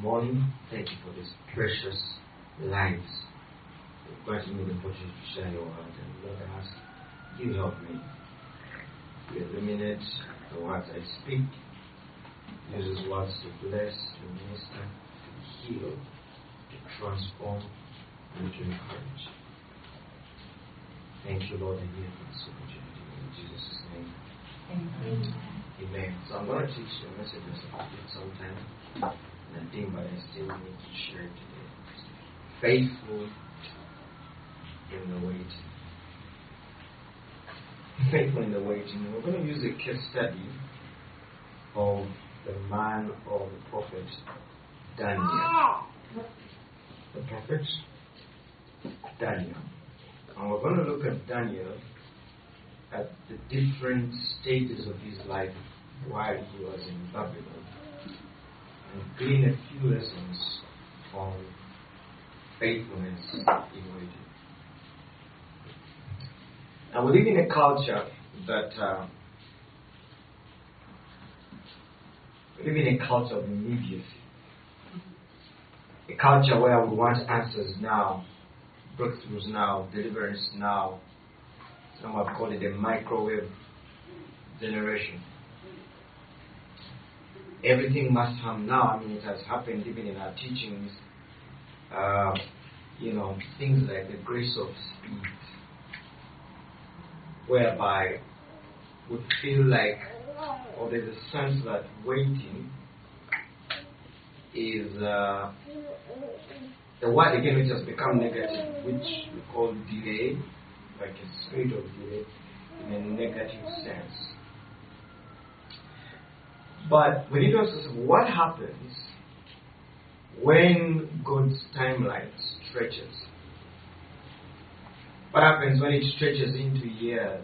morning. Thank you for these precious lives. You've granted me the opportunity to share your word. And Lord, I ask you help me. You illuminate the words I speak. Use these words to bless, to minister, to heal, to transform, and to encourage. Thank you, Lord, and give me this opportunity. In Jesus' name. Amen. Amen. So I'm going to teach the messages about it sometime. And I think, but I still need to share it today. Faithful in the waiting. Faithful in the waiting. We're going to use a case study of the man or the prophet Daniel. The prophet Daniel. And we're going to look at Daniel at the different stages of his life while he was in Babylon and glean a few lessons on faithfulness in waiting. Now we live in a culture that we live in a culture of immediacy. A culture where we want answers now, breakthroughs now, deliverance now. Some have called it a microwave generation. Everything must happen now. I mean, it has happened even in our teachings. Things like the grace of speed, whereby we feel like, or there's a sense that waiting is the word again which has become negative, which we call delay, like a spirit of delay in a negative sense. But we need to ask what happens when God's timeline stretches? What happens when it stretches into years?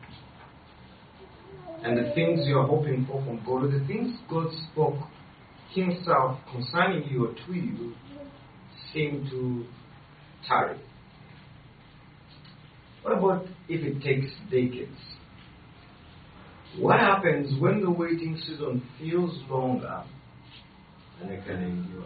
And the things you are hoping for from God, or the things God spoke Himself concerning you or to you, seem to tarry. What about if it takes decades? What happens when the waiting season feels longer than it can endure?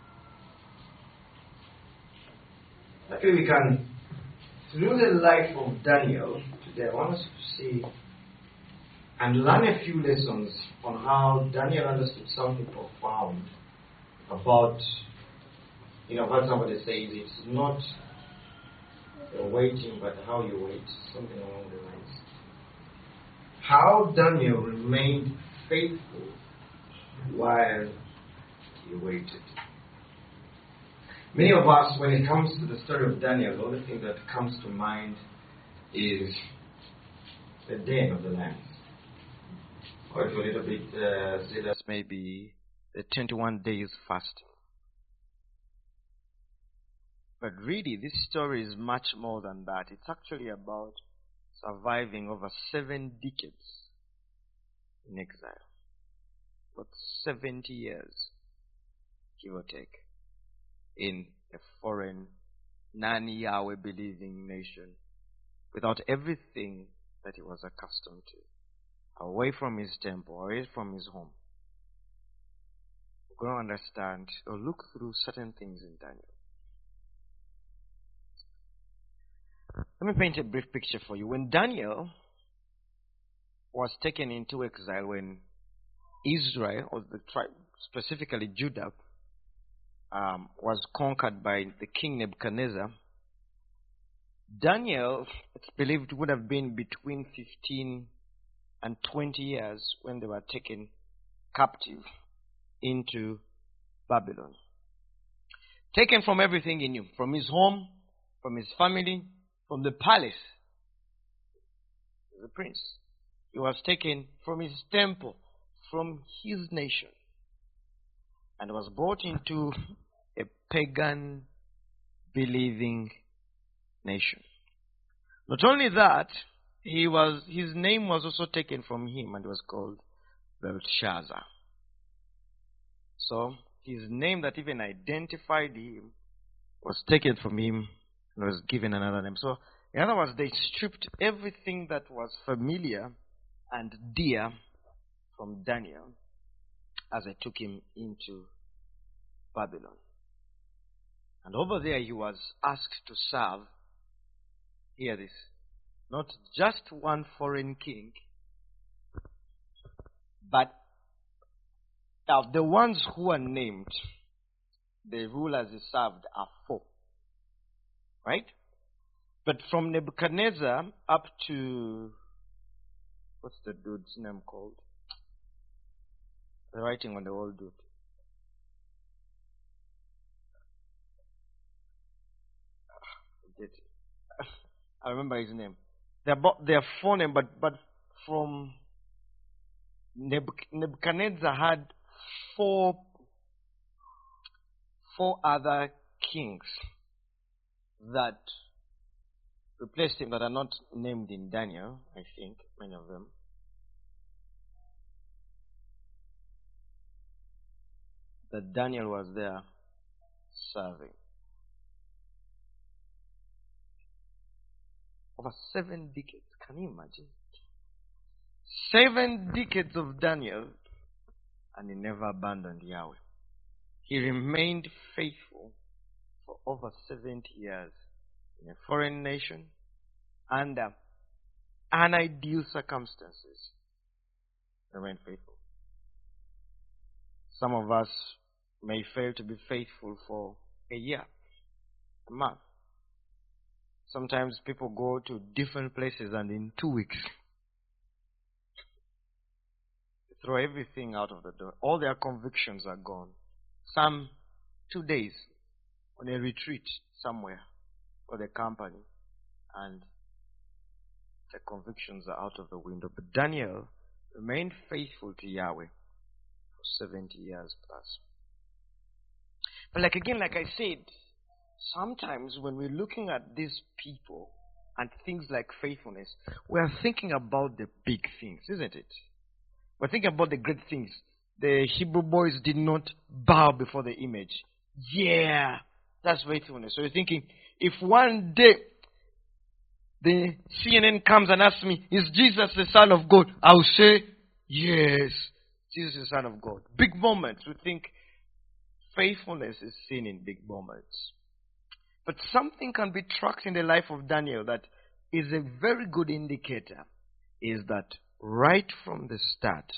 Okay, we can, through the life of Daniel, today I want us to see and learn a few lessons on how Daniel understood something profound about, what somebody says, it's not the waiting, but how you wait, something along the lines. How Daniel remained faithful while he waited. Many of us, when it comes to the story of Daniel, the only thing that comes to mind is the den of the lions. Or if a little bit zealous, maybe the 21 days fasting. But really, this story is much more than that. It's actually about surviving over 7 decades in exile. About 70 years, give or take, in a foreign, non-Yahweh believing nation, without everything that he was accustomed to, away from his temple, away from his home. We're going to understand or look through certain things in Daniel. Let me paint a brief picture for you. When Daniel was taken into exile, when Israel, or the tribe, specifically Judah, was conquered by the king Nebuchadnezzar, Daniel, it's believed, would have been between 15 and 20 years when they were taken captive into Babylon. Taken from everything he knew, from his home, from his family, from the palace. The prince. He was taken from his temple, from his nation, and was brought into a pagan believing nation. Not only that, his name was also taken from him and was called Belshazzar. So his name that even identified him was taken from him and was given another name. So in other words, they stripped everything that was familiar and dear from Daniel as they took him into Babylon. And over there he was asked to serve, hear this, not just one foreign king, but of the ones who are named, the rulers he served are 4. Right? But from Nebuchadnezzar up to, what's the dude's name called? The writing on the old dude. I remember his name. They're 4 names, but from Nebuchadnezzar had 4 other kings that replaced him that are not named in Daniel, I think, many of them. That Daniel was there serving. Over 7 decades. Can you imagine? 7 decades of Daniel, and he never abandoned Yahweh. He remained faithful for over 70 years in a foreign nation under unideal circumstances. Remained faithful. Some of us may fail to be faithful for a year, a month. Sometimes people go to different places and in 2 weeks they throw everything out of the door. All their convictions are gone. Some 2 days on a retreat somewhere for the company, and the convictions are out of the window. But Daniel remained faithful to Yahweh for 70 years plus. But like I said, sometimes when we're looking at these people and things like faithfulness, we are thinking about the big things, isn't it? We're thinking about the great things. The Hebrew boys did not bow before the image. Yeah, that's faithfulness. So you're thinking, if one day the CNN comes and asks me, is Jesus the Son of God? I'll say, yes, Jesus is the Son of God. Big moments. We think faithfulness is seen in big moments. But something can be tracked in the life of Daniel that is a very good indicator, is that right from the start,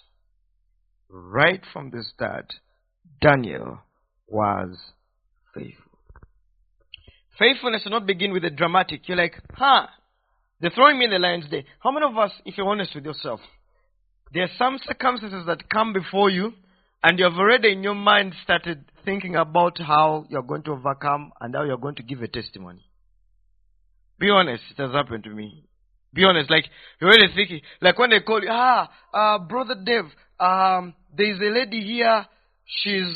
Daniel was faithful. Faithfulness does not begin with a dramatic. You're like, they're throwing me in the lion's den. How many of us, if you're honest with yourself, there are some circumstances that come before you, and you have already in your mind started thinking about how you're going to overcome and how you're going to give a testimony. Be honest, it has happened to me. Be honest, like you're already thinking, like when they call you, Brother Dave, there's a lady here, she's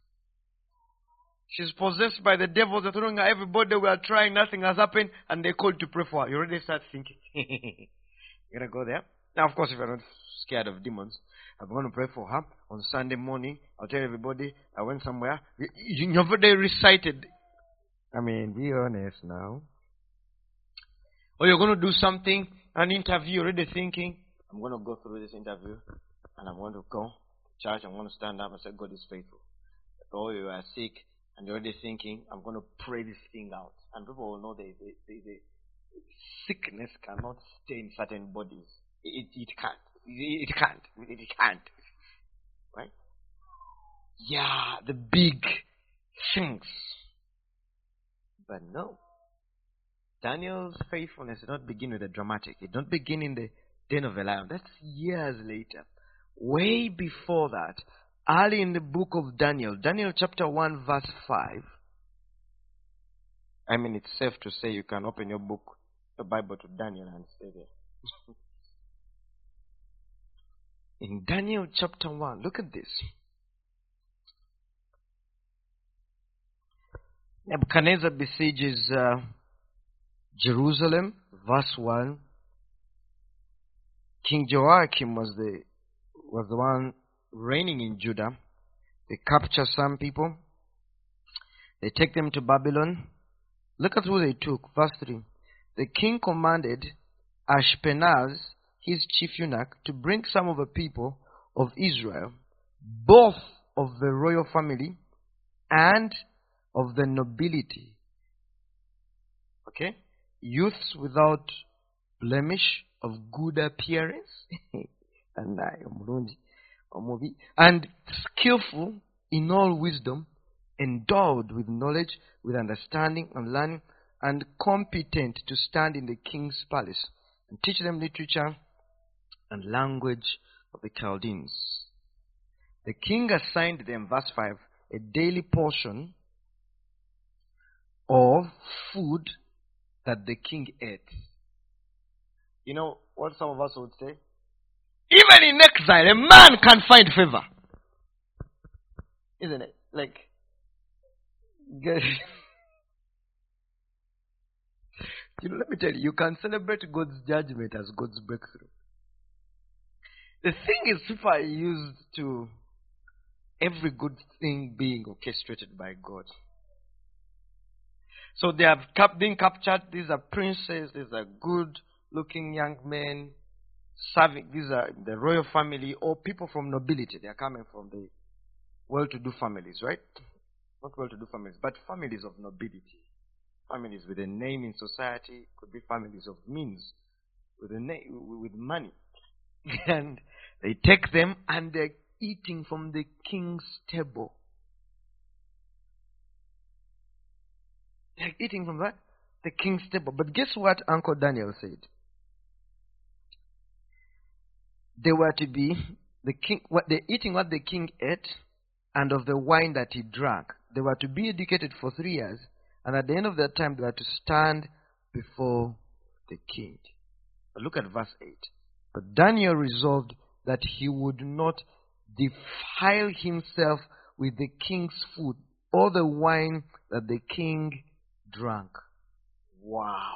possessed by the devil, they're throwing her everybody, we are trying, nothing has happened, and they called to pray for her. You already start thinking, you're going to go there? Now, of course, if you're not scared of demons, I'm going to pray for her on Sunday morning. I'll tell everybody I went somewhere. You've already recited. I mean, be honest now. Or you're going to do something, an interview, you're already thinking, I'm going to go through this interview and I'm going to go to church. I'm going to stand up and say, God is faithful. Or you are sick and you're already thinking, I'm going to pray this thing out. And people will know the sickness cannot stay in certain bodies. It can't. It can't. Right? Yeah, the big things. But no. Daniel's faithfulness did not begin with a dramatic. It did not begin in the den of a lion. That's years later. Way before that, early in the book of Daniel, Daniel chapter 1 verse 5. I mean, it's safe to say you can open your Bible to Daniel and stay there. In Daniel chapter 1, look at this. Nebuchadnezzar besieges Jerusalem, verse 1. King Joachim was the one reigning in Judah. They capture some people. They take them to Babylon. Look at who they took. Verse 3. The king commanded Ashpenaz, his chief eunuch, to bring some of the people of Israel, both of the royal family and of the nobility. Okay? Youths without blemish, of good appearance, and skillful in all wisdom, endowed with knowledge, with understanding and learning, and competent to stand in the king's palace and teach them literature and language of the Chaldeans. The king assigned them, verse 5, a daily portion of food that the king ate. You know what some of us would say? Even in exile, a man can find favor. Isn't it? Like, let me tell you, you can celebrate God's judgment as God's breakthrough. The thing is, people are used to every good thing being orchestrated by God. So they have been captured. These are princes. These are good-looking young men. These are the royal family or people from nobility. They are coming from the well-to-do families, right? Not well-to-do families, but families of nobility. Families with a name in society. Could be families of means with a name, with money. And they take them and they're eating from the king's table. They're eating from that? The king's table. But guess what Uncle Daniel said? They were to be they're eating what the king ate and of the wine that he drank. They were to be educated for 3 years, and at the end of that time they were to stand before the king. But look at verse 8. But Daniel resolved that he would not defile himself with the king's food or the wine that the king drank. Wow.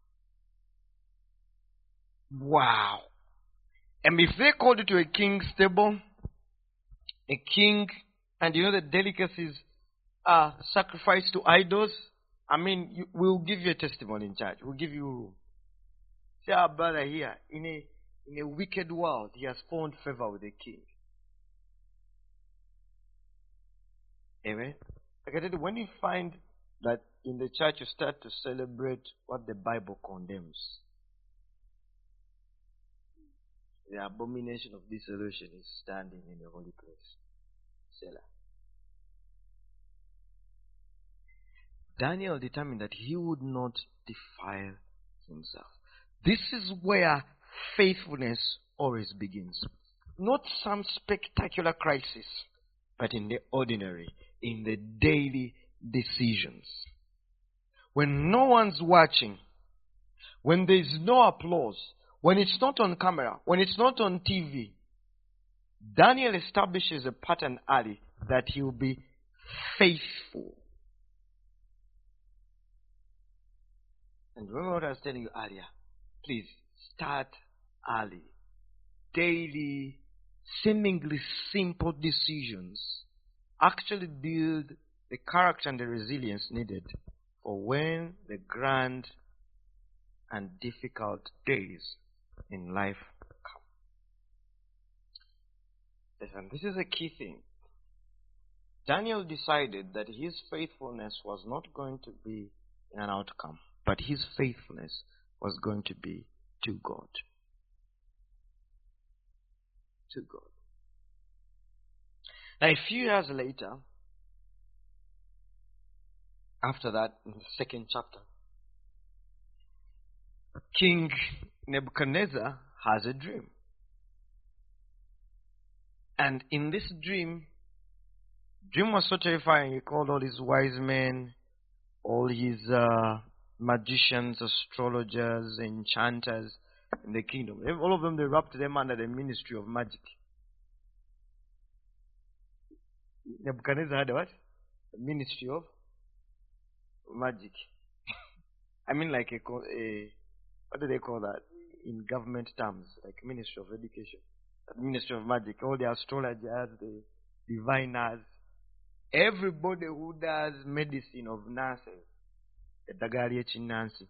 Wow. And if they called it to a king's table, a king, and you know the delicacies are sacrificed to idols, I mean, we'll give you a testimony in church. We'll give you room. See our brother here, in a wicked world, he has found favor with the king. Amen. Like I tell you, when you find that in the church you start to celebrate what the Bible condemns, the abomination of dissolution is standing in the holy place. Selah. Daniel determined that he would not defile himself. This is where faithfulness always begins. Not some spectacular crisis, but in the ordinary, in the daily decisions. When no one's watching, when there is no applause, when it's not on camera, when it's not on TV, Daniel establishes a pattern early that he will be faithful. And remember what I was telling you earlier. Please start early. Daily, seemingly simple decisions actually build the character and the resilience needed for when the grand and difficult days in life come. Listen, this is a key thing. Daniel decided that his faithfulness was not going to be an outcome, but his faithfulness was going to be to God. To God. Now, a few years later, after that, in the second chapter, King Nebuchadnezzar has a dream. And in this dream was so terrifying. He called all his wise men, all his magicians, astrologers, enchanters in the kingdom. All of them, they wrapped them under the ministry of magic. Nebuchadnezzar had what? The ministry of magic. I mean, like a what do they call that in government terms? Like Ministry of Education, Ministry of Magic. All the astrologers, the diviners, everybody who does medicine of nurses, the Dagari Chinansi.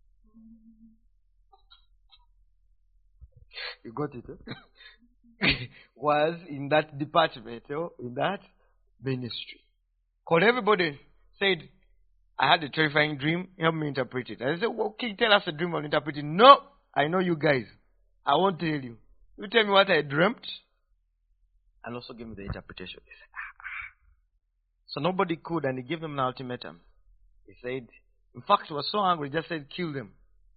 You got it? Was in that department, in that ministry, Called everybody, said, I had a terrifying dream, help me interpret it. And I said, well, king, tell us a dream, I'll interpret it. No, I know you guys. I won't tell you. You tell me what I dreamt, and also give me the interpretation. He said, So nobody could, and he gave them an ultimatum. He said, in fact, he was so angry, he just said, kill them.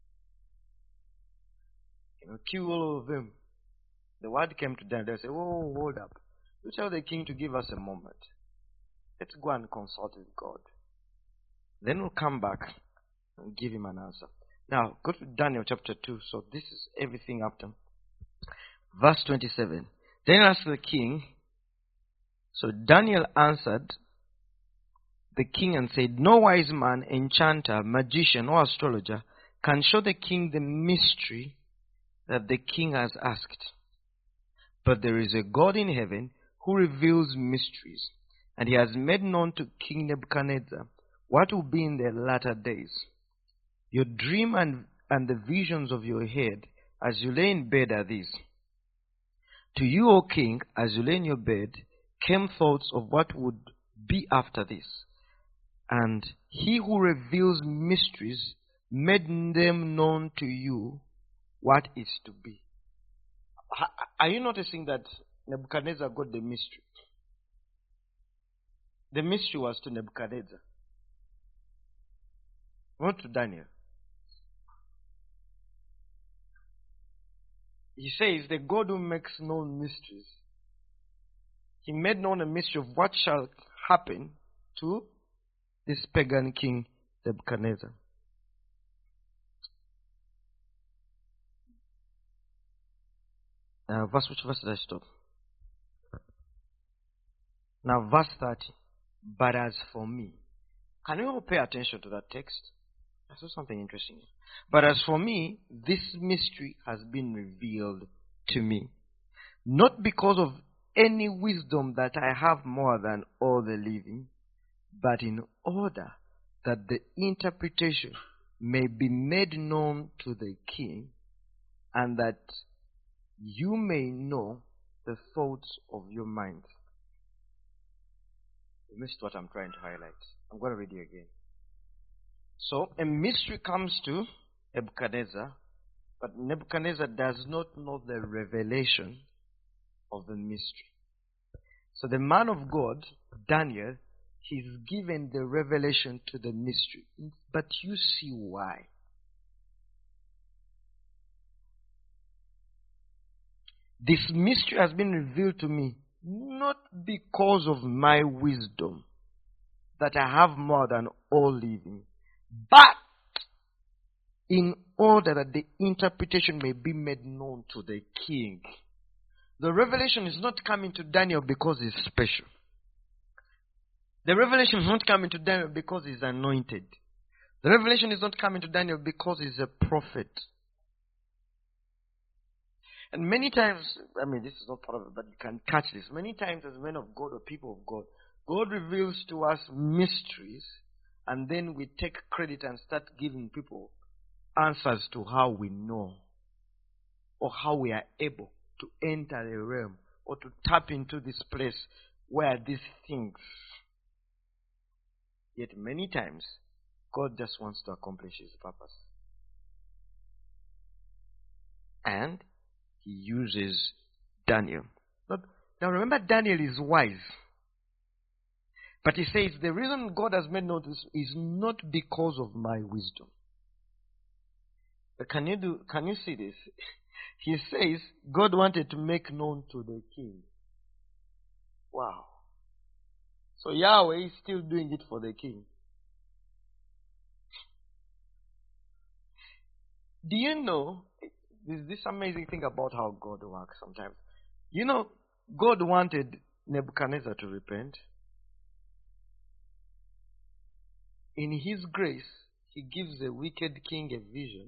Kill all of them. The word came to them. They said, oh, hold up. You tell the king to give us a moment. Let's go and consult with God. Then we'll come back and give him an answer. Now, go to Daniel chapter 2. So this is everything after. Verse 27. Daniel asked the king. So Daniel answered the king and said, no wise man, enchanter, magician, or astrologer can show the king the mystery that the king has asked. But there is a God in heaven who reveals mysteries, and he has made known to King Nebuchadnezzar what will be in the latter days. Your dream and the visions of your head as you lay in bed are these. To you, O king, as you lay in your bed, came thoughts of what would be after this. And he who reveals mysteries made them known to you what is to be. Are you noticing that Nebuchadnezzar got the mystery? The mystery was to Nebuchadnezzar, not to Daniel. He says, the God who makes known mysteries, he made known a mystery of what shall happen to this pagan king Nebuchadnezzar. Which verse did I stop? Now, verse 30. But as for me, can you all pay attention to that text? I saw something interesting. But as for me, this mystery has been revealed to me, not because of any wisdom that I have more than all the living, but in order that the interpretation may be made known to the king, and that you may know the thoughts of your mind. You missed what I'm trying to highlight. I'm going to read it again. So, a mystery comes to Nebuchadnezzar, but Nebuchadnezzar does not know the revelation of the mystery. So the man of God, Daniel, he's given the revelation to the mystery. But you see why. This mystery has been revealed to me not because of my wisdom that I have more than all living, but in order that the interpretation may be made known to the king. The revelation is not coming to Daniel because he's special. The revelation is not coming to Daniel because he's anointed. The revelation is not coming to Daniel because he's a prophet. And many times, this is not part of it, but you can catch this. Many times as men of God or people of God, God reveals to us mysteries, and then we take credit and start giving people answers to how we know or how we are able to enter the realm or to tap into this place where these things. Yet many times, God just wants to accomplish his purpose. And he uses Daniel. Now remember, Daniel is wise. But he says, the reason God has made known this is not because of my wisdom. But can you see this? He says, God wanted to make known to the king. Wow. So Yahweh is still doing it for the king. Do you know, there's this amazing thing about how God works sometimes. You know, God wanted Nebuchadnezzar to repent. In his grace, he gives a wicked king a vision.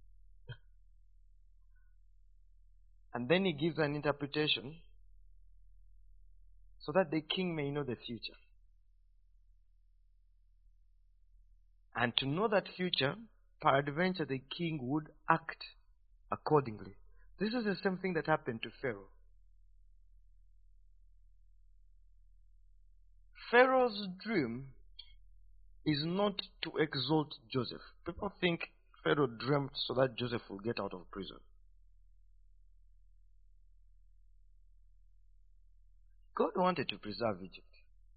And then he gives an interpretation so that the king may know the future. And to know that future, peradventure the king would act accordingly. This is the same thing that happened to Pharaoh. Pharaoh's dream is not to exalt Joseph. People think Pharaoh dreamt so that Joseph will get out of prison. God wanted to preserve Egypt.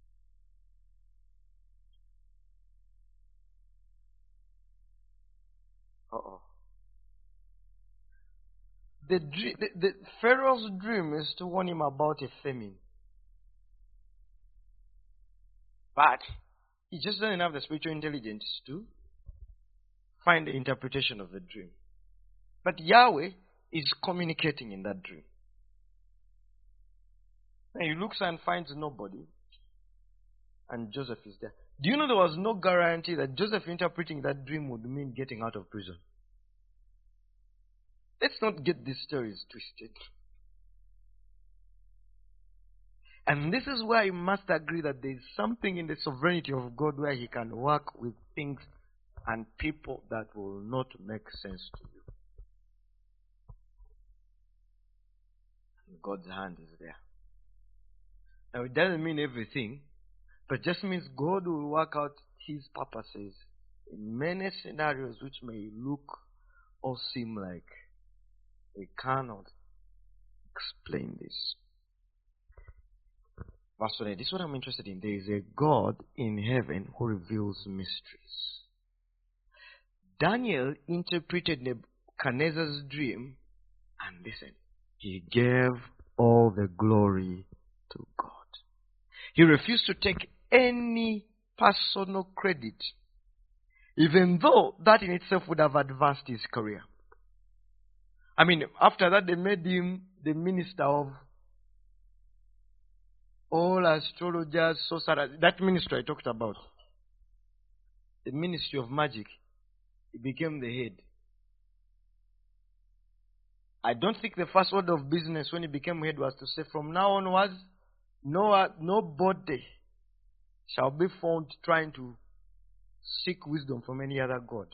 The Pharaoh's dream is to warn him about a famine. But he just doesn't have the spiritual intelligence to find the interpretation of the dream. But Yahweh is communicating in that dream. And he looks and finds nobody. And Joseph is there. Do you know there was no guarantee that Joseph interpreting that dream would mean getting out of prison? Let's not get these stories twisted. And this is where you must agree that there is something in the sovereignty of God where He can work with things and people that will not make sense to you. God's hand is there. Now it doesn't mean everything, but just means God will work out His purposes in many scenarios which may look or seem like we cannot explain this. Verse 28, this is what I'm interested in. There is a God in heaven who reveals mysteries. Daniel interpreted Nebuchadnezzar's dream, and listen, he gave all the glory to God. He refused to take any personal credit, even though that in itself would have advanced his career. I mean, after that, they made him the minister of all astrologers, sorcerers. That ministry I talked about, the ministry of magic, he became the head. I don't think the first order of business when he became head was to say, from now onwards, nobody shall be found trying to seek wisdom from any other god.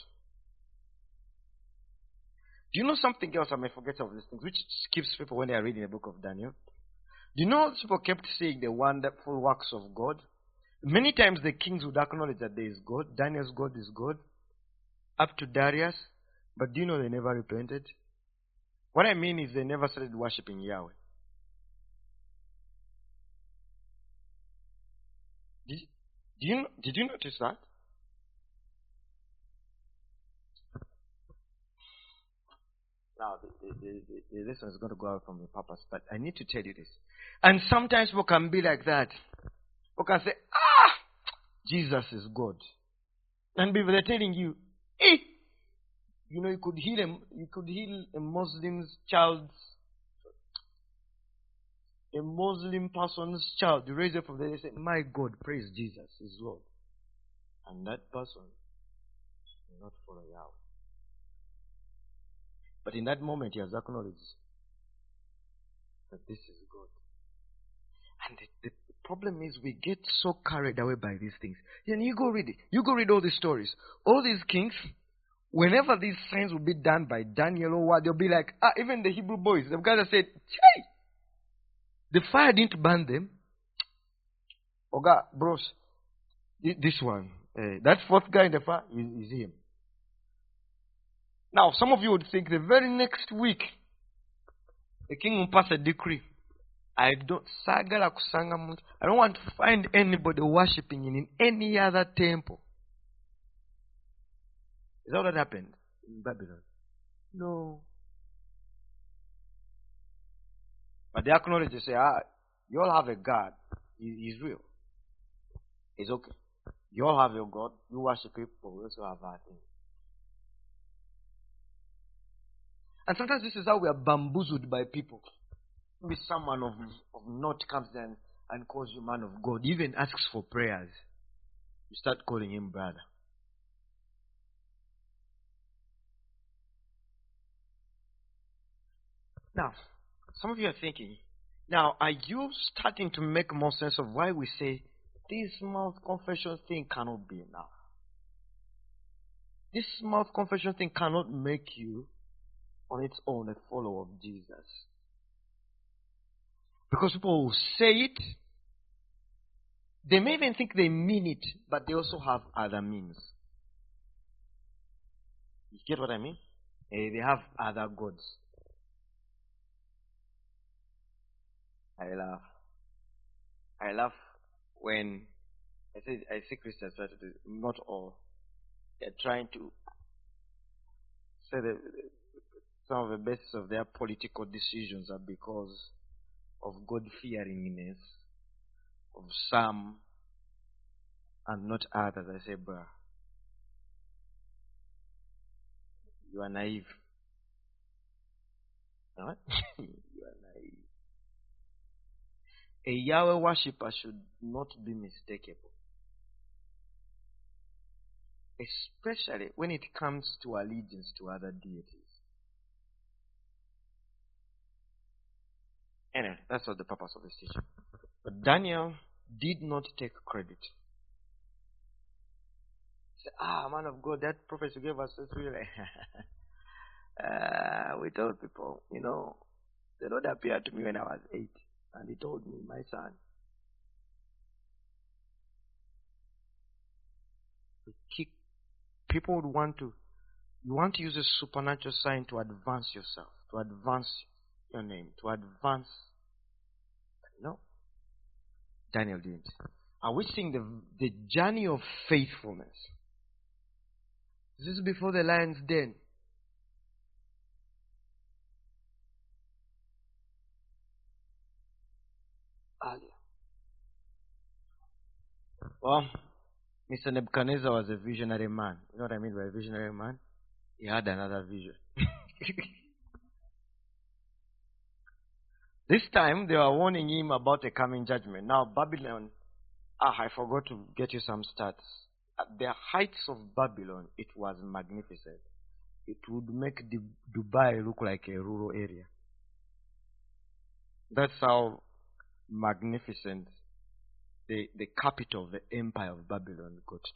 Do you know something else I may forget of these things, which skips people when they are reading the book of Daniel? Do you know people kept saying the wonderful works of God? Many times the kings would acknowledge that there is God. Daniel's God is God. Up to Darius. But do you know they never repented? What I mean is they never started worshipping Yahweh. Did you notice that? Now, the lesson is going to go out from the purpose, but I need to tell you this. And sometimes people can be like that. People can say, Jesus is God. And people are telling you, you could heal a Muslim's child's, a Muslim person's child. You raise up from there, they say, my God, praise Jesus is Lord. And that person will not follow Yahweh. But in that moment, he has acknowledged that this is God. And the problem is we get so carried away by these things. Then you go read it. You go read all these stories. All these kings, whenever these signs will be done by Daniel or what, they'll be like, even the Hebrew boys, the guys that said, Chai! The fire didn't burn them. Oga, bros, this one, that fourth guy in the fire is him. Now, some of you would think the very next week, the king will pass a decree. I don't want to find anybody worshipping in any other temple. Is that what happened in Babylon? No. But they acknowledge, they say, you all have a God. He's real. It's okay. You all have your God. You worship him, but we also have our thing. And sometimes this is how we are bamboozled by people. Maybe someone of note comes in and calls you man of God, even asks for prayers. You start calling him brother. Now, some of you are thinking, now are you starting to make more sense of why we say this mouth confession thing cannot be enough? This mouth confession thing cannot make you on its own a follower of Jesus. Because people will say it, They may even think they mean it, but they also have other means. You get what I mean? They have other gods. I laugh when I see Christians try to do, not all. They're trying to say that some of the basis of their political decisions are because of God-fearingness of some and not others. I say, bruh, you are naive. What? You are naive. A Yahweh worshipper should not be mistakable, especially when it comes to allegiance to other deities. Anyway, that's not the purpose of this teaching. But Daniel did not take credit. He said, man of God, that prophet you gave us is really... we told people, the Lord appeared to me when I was 8. And he told me, my son, people would want to, you want to use a supernatural sign to advance yourself, to advance your name, to advance. No. Daniel didn't. Are we seeing the journey of faithfulness? This is before the lion's den. Earlier. Well, Mr. Nebuchadnezzar was a visionary man. You know what I mean by a visionary man? He had another vision. This time, they were warning him about a coming judgment. Now, Babylon, I forgot to get you some stats. At the heights of Babylon, it was magnificent. It would make Dubai look like a rural area. That's how magnificent the capital of the empire of Babylon got to.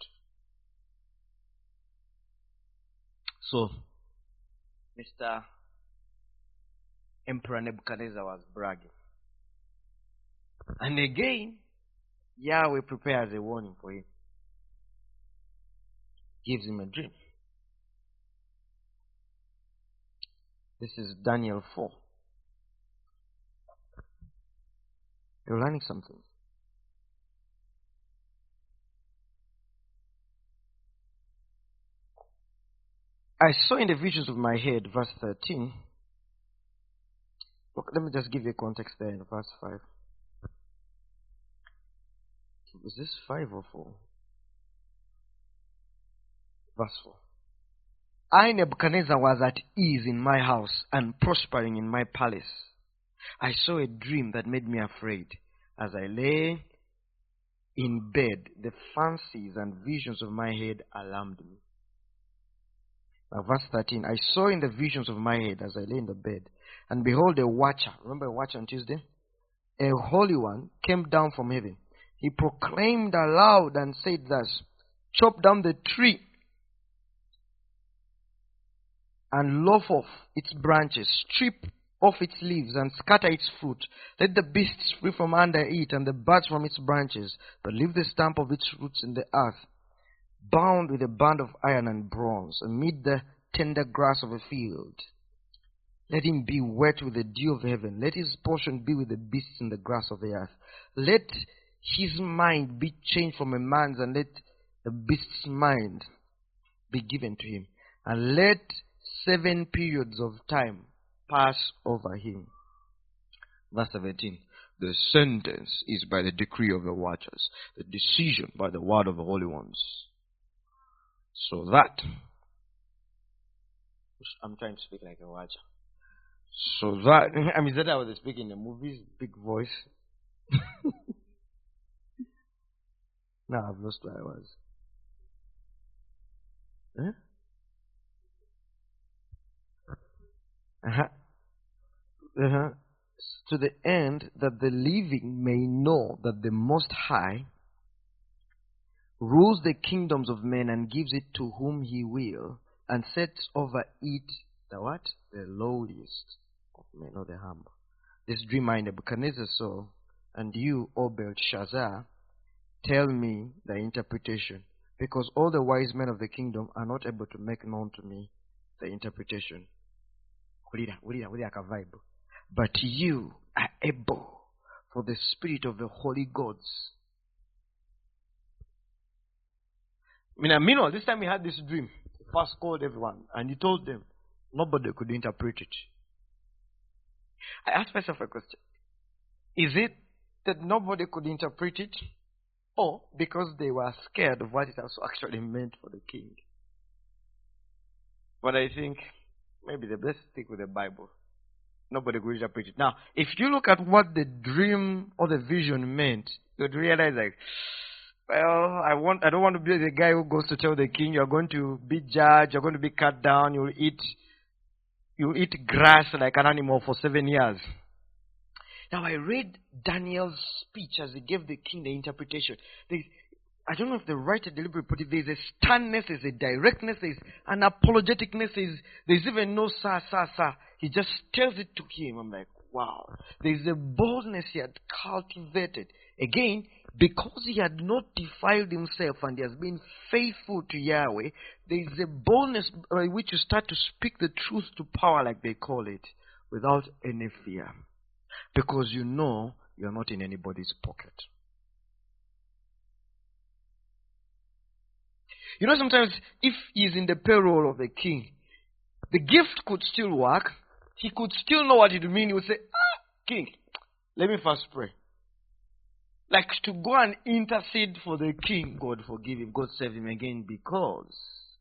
So, Mr. Emperor Nebuchadnezzar was bragging. And again, Yahweh prepares a warning for him. Gives him a dream. This is Daniel 4. You're learning something. I saw in the visions of my head, verse 13. Look, let me just give you a context there in verse 5. Was this 5 or 4? Verse 4. I, Nebuchadnezzar, was at ease in my house and prospering in my palace. I saw a dream that made me afraid. As I lay in bed, the fancies and visions of my head alarmed me. Now, verse 13. I saw in the visions of my head as I lay in the bed, and behold, a watcher. Remember a watcher on Tuesday? A holy one came down from heaven. He proclaimed aloud and said thus, chop down the tree and loaf off its branches, strip off its leaves and scatter its fruit. Let the beasts flee from under it and the birds from its branches, but leave the stump of its roots in the earth, bound with a band of iron and bronze, amid the tender grass of a field. Let him be wet with the dew of heaven. Let his portion be with the beasts in the grass of the earth. Let his mind be changed from a man's, and let the beast's mind be given to him. And let 7 periods of time pass over him. Verse 17. The sentence is by the decree of the watchers, the decision by the word of the holy ones. So that, I'm trying to speak like a watcher. So that, I mean, that I was speaking in the movies, big voice. Now I've lost where I was. Huh? To the end that the living may know that the Most High rules the kingdoms of men and gives it to whom he will, and sets over it the what? The lowliest of men, or the humble. This dream I Nebuchadnezzar saw, and you, O Belshazzar, tell me the interpretation, because all the wise men of the kingdom are not able to make known to me the interpretation. But you are able, for the spirit of the holy gods. Meanwhile, this time he had this dream. He first called everyone and he told them. Nobody could interpret it. I asked myself a question. Is it that nobody could interpret it? Or because they were scared of what it was actually meant for the king? But I think maybe the best stick with the Bible. Nobody could interpret it. Now, if you look at what the dream or the vision meant, you'd realize well, I don't want to be the guy who goes to tell the king you're going to be judged, you're going to be cut down, you'll eat grass like an animal for 7 years. Now I read Daniel's speech as he gave the king the interpretation. I don't know if the writer deliberately put it. There's a sternness, there's a directness, there's an apologeticness, there's even no sir. He just tells it to him. I'm like, wow. There's a boldness he had cultivated. Again, because he had not defiled himself and he has been faithful to Yahweh, there is a boldness by which you start to speak the truth to power, like they call it, without any fear. Because you know you're not in anybody's pocket. You know, sometimes if he's in the payroll of the king, the gift could still work. He could still know what it would mean. He would say, king, let me first pray. Like to go and intercede for the king. God forgive him, God save him again, because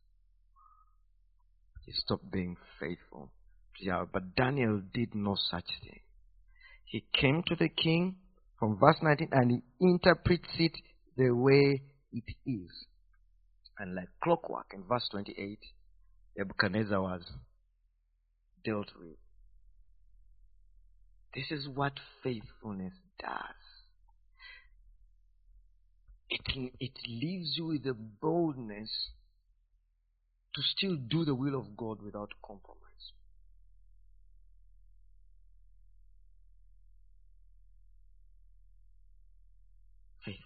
he stopped being faithful. Yeah, but Daniel did no such thing. He came to the king from verse 19 and he interprets it the way it is. And like clockwork in verse 28, Nebuchadnezzar was dealt with. This is what faithfulness does. It leaves you with the boldness to still do the will of God without compromise. Faithful.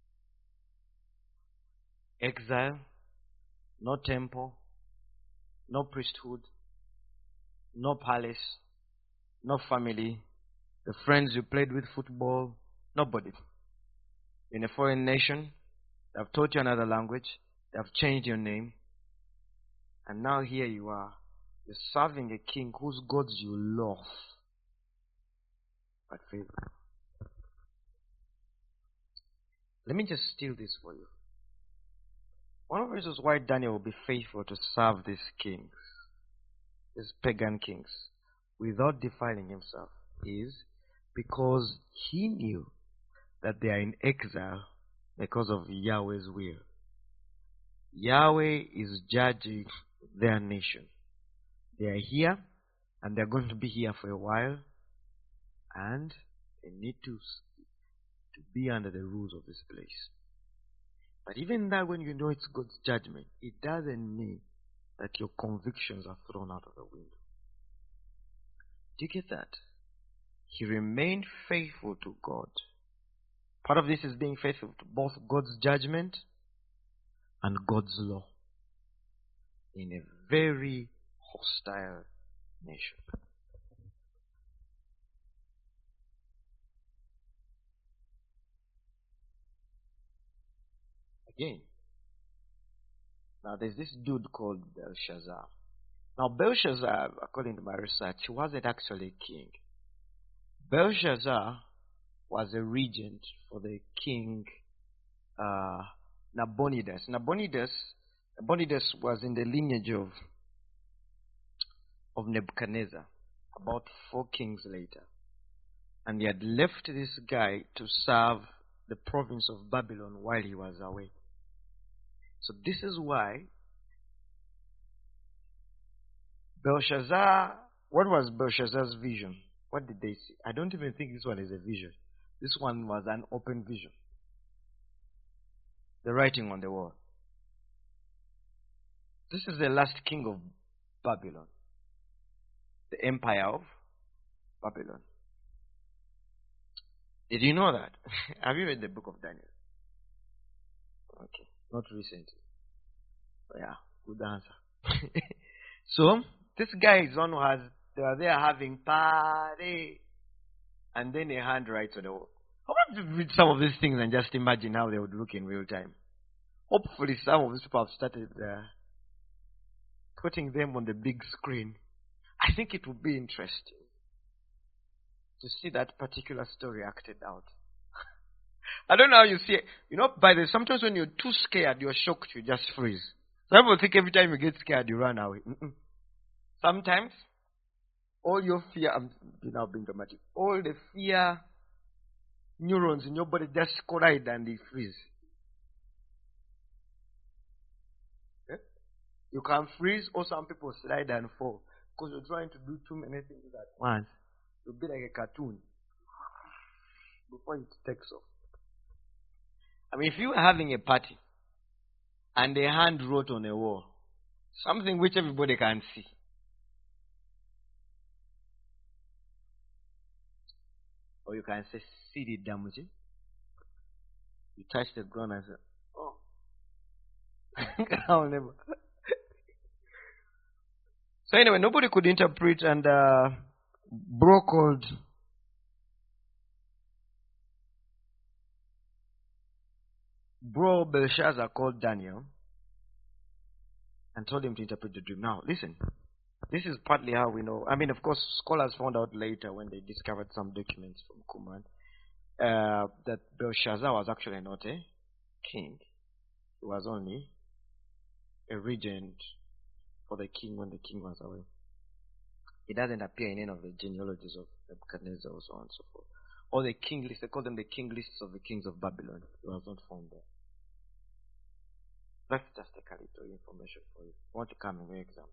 Exile, no temple, no priesthood, no palace, no family, the friends you played with football, nobody. In a foreign nation, they have taught you another language, they have changed your name, and now here you are. You're serving a king whose gods you love, but faithful. Let me just steal this for you. One of the reasons why Daniel will be faithful to serve these kings, these pagan kings, without defiling himself, is because he knew that they are in exile because of Yahweh's will. Yahweh is judging their nation. They are here, and they're going to be here for a while, and they need to be under the rules of this place. But even that, when you know it's God's judgment, it doesn't mean that your convictions are thrown out of the window. Do you get that? He remained faithful to God. Part of this is being faithful to both God's judgment and God's law in a very hostile nation. Again, now there's this dude called Belshazzar. Now Belshazzar, according to my research, he wasn't actually a king. Belshazzar was a regent for the king Nabonidus. Nabonidus was in the lineage of Nebuchadnezzar, about 4 kings later. And he had left this guy to serve the province of Babylon while he was away. So this is why Belshazzar, what was Belshazzar's vision? What did they see? I don't even think this one is a vision. This one was an open vision. The writing on the wall. This is the last king of Babylon. The empire of Babylon. Did you know that? Have you read the book of Daniel? Okay. Not recently. Yeah, good answer. So, this guy is one who they are there having party. And then a hand writes on the wall. How about to read some of these things and just imagine how they would look in real time? Hopefully some of these people have started putting them on the big screen. I think it would be interesting to see that particular story acted out. I don't know how you see it. Sometimes when you're too scared, you're shocked, you just freeze. Some people think every time you get scared, you run away. Sometimes, all your fear, I'm now being dramatic, all the fear neurons in your body just collide and they freeze. Okay? You can freeze, or some people slide and fall because you're trying to do too many things at once. You'll be like a cartoon before it takes off. I mean, if you were having a party and a hand wrote on a wall, something which everybody can see, or you can say, see the damage. You touch the ground and say, oh. I'll never. So anyway, nobody could interpret, and Belshazzar called Daniel and told him to interpret the dream. Now, listen. This is partly how we know. I mean, of course, scholars found out later when they discovered some documents from Qumran that Belshazzar was actually not a king. He was only a regent for the king when the king was away. It doesn't appear in any of the genealogies of Nebuchadnezzar or so on and so forth. Or the king lists, they call them the king lists of the kings of Babylon. It was not found there. That's just a little information for you. I want to come in your exams.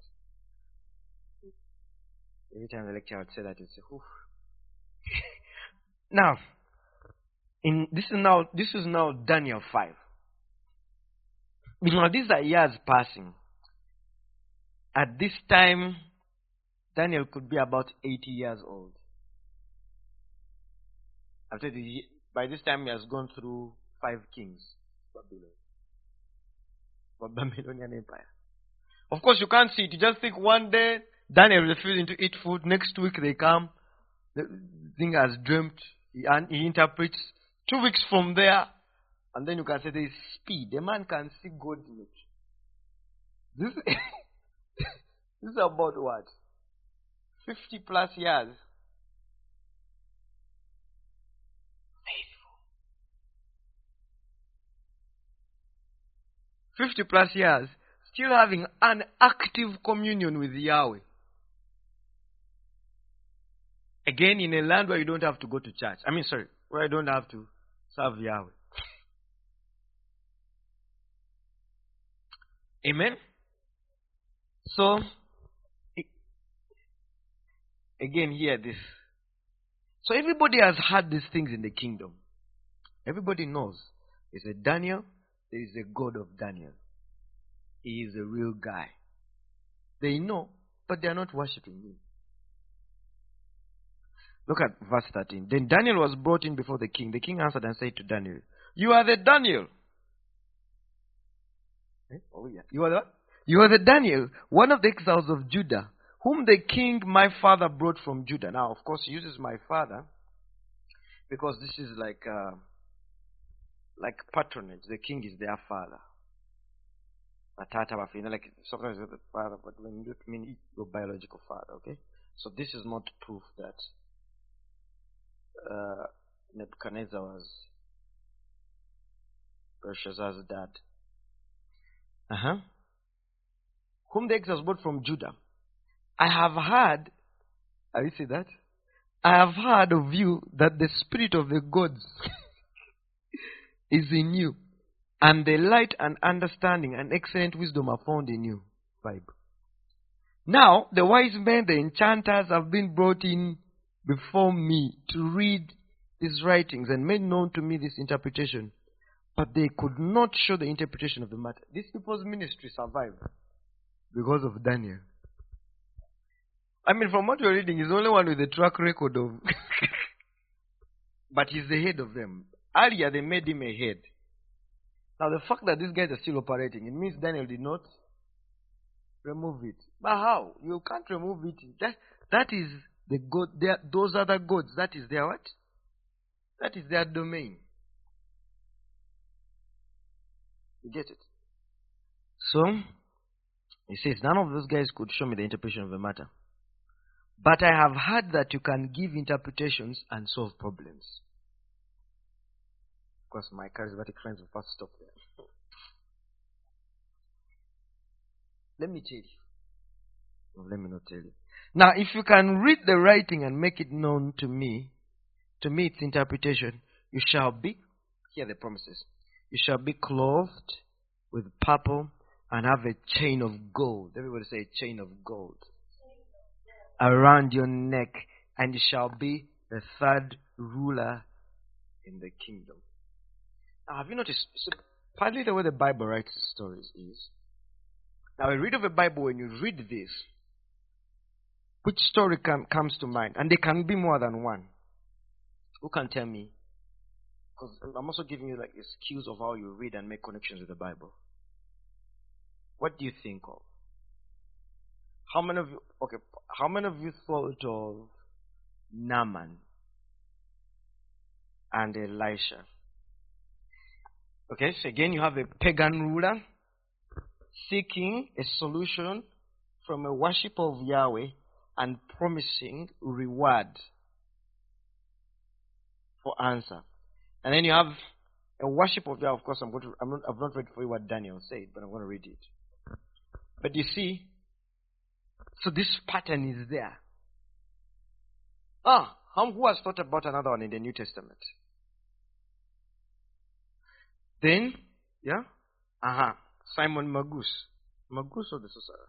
Every time the lecturer would say that, you'd say, "Oof." Now, this is now Daniel 5. These are years passing. At this time, Daniel could be about 80 years old. By this time, he has gone through 5 kings. Babylonian Empire. Of course, you can't see it. You just think one day Daniel is refusing to eat food. Next week they come. The thing has dreamt. And he interprets. 2 weeks from there. And then you can say there is speed. The man can see God in it. This is about what? 50 plus years. Faithful. 50 plus years. Still having an active communion with Yahweh. Again, in a land where you don't have to go to church. Where you don't have to serve Yahweh. Amen? So, again, hear this. So everybody has had these things in the kingdom. Everybody knows. There's a Daniel. There is a God of Daniel. He is a real guy. They know, but they are not worshipping him. Look at verse 13. Then Daniel was brought in before the king. The king answered and said to Daniel, "You are the Daniel." Oh yeah. You are the what? "You are the Daniel, one of the exiles of Judah, whom the king my father brought from Judah." Now, of course, he uses my father because this is like patronage. The king is their father. Like sometimes the father, but when you mean your biological father, okay? So this is not proof that Nebuchadnezzar was Belshazzar's dad. Whom the exiles brought from Judah. I have heard, have you seen that? I have heard of you that the spirit of the gods is in you, and the light and understanding and excellent wisdom are found in you. Bible. Now, the wise men, the enchanters, have been brought in before me to read these writings and made known to me this interpretation. But they could not show the interpretation of the matter. These people's ministry survived because of Daniel. From what you're reading, he's the only one with a track record of... But he's the head of them. Earlier, they made him a head. Now, the fact that these guys are still operating, it means Daniel did not remove it. But how? You can't remove it. That is the god. Those other gods. That is their what? That is their domain. You get it? So, he says, none of those guys could show me the interpretation of the matter. But I have heard that you can give interpretations and solve problems. Of course, my charismatic friends will first stop there. Let me tell you. No, let me not tell you. Now, if you can read the writing and make it known to me its interpretation, you shall be, here are the promises, you shall be clothed with purple and have a chain of gold. Everybody say a chain of gold around your neck, and you shall be the third ruler in the kingdom. Now, have you noticed? So partly the way the Bible writes the stories is, now a read of a Bible, when you read this, which story comes to mind? And there can be more than one. Who can tell me? Because I'm also giving you like the skills of how you read and make connections with the Bible. What do you think of? How many of you thought of Naaman and Elisha? Okay, so again you have a pagan ruler seeking a solution from a worship of Yahweh and promising reward for answer. And then you have a worship of Yahweh. Of course, I've not read for you what Daniel said, but I'm going to read it. But you see, so this pattern is there. Who has thought about another one in the New Testament? Then, Simon Magus. Magus of the Sorcerer.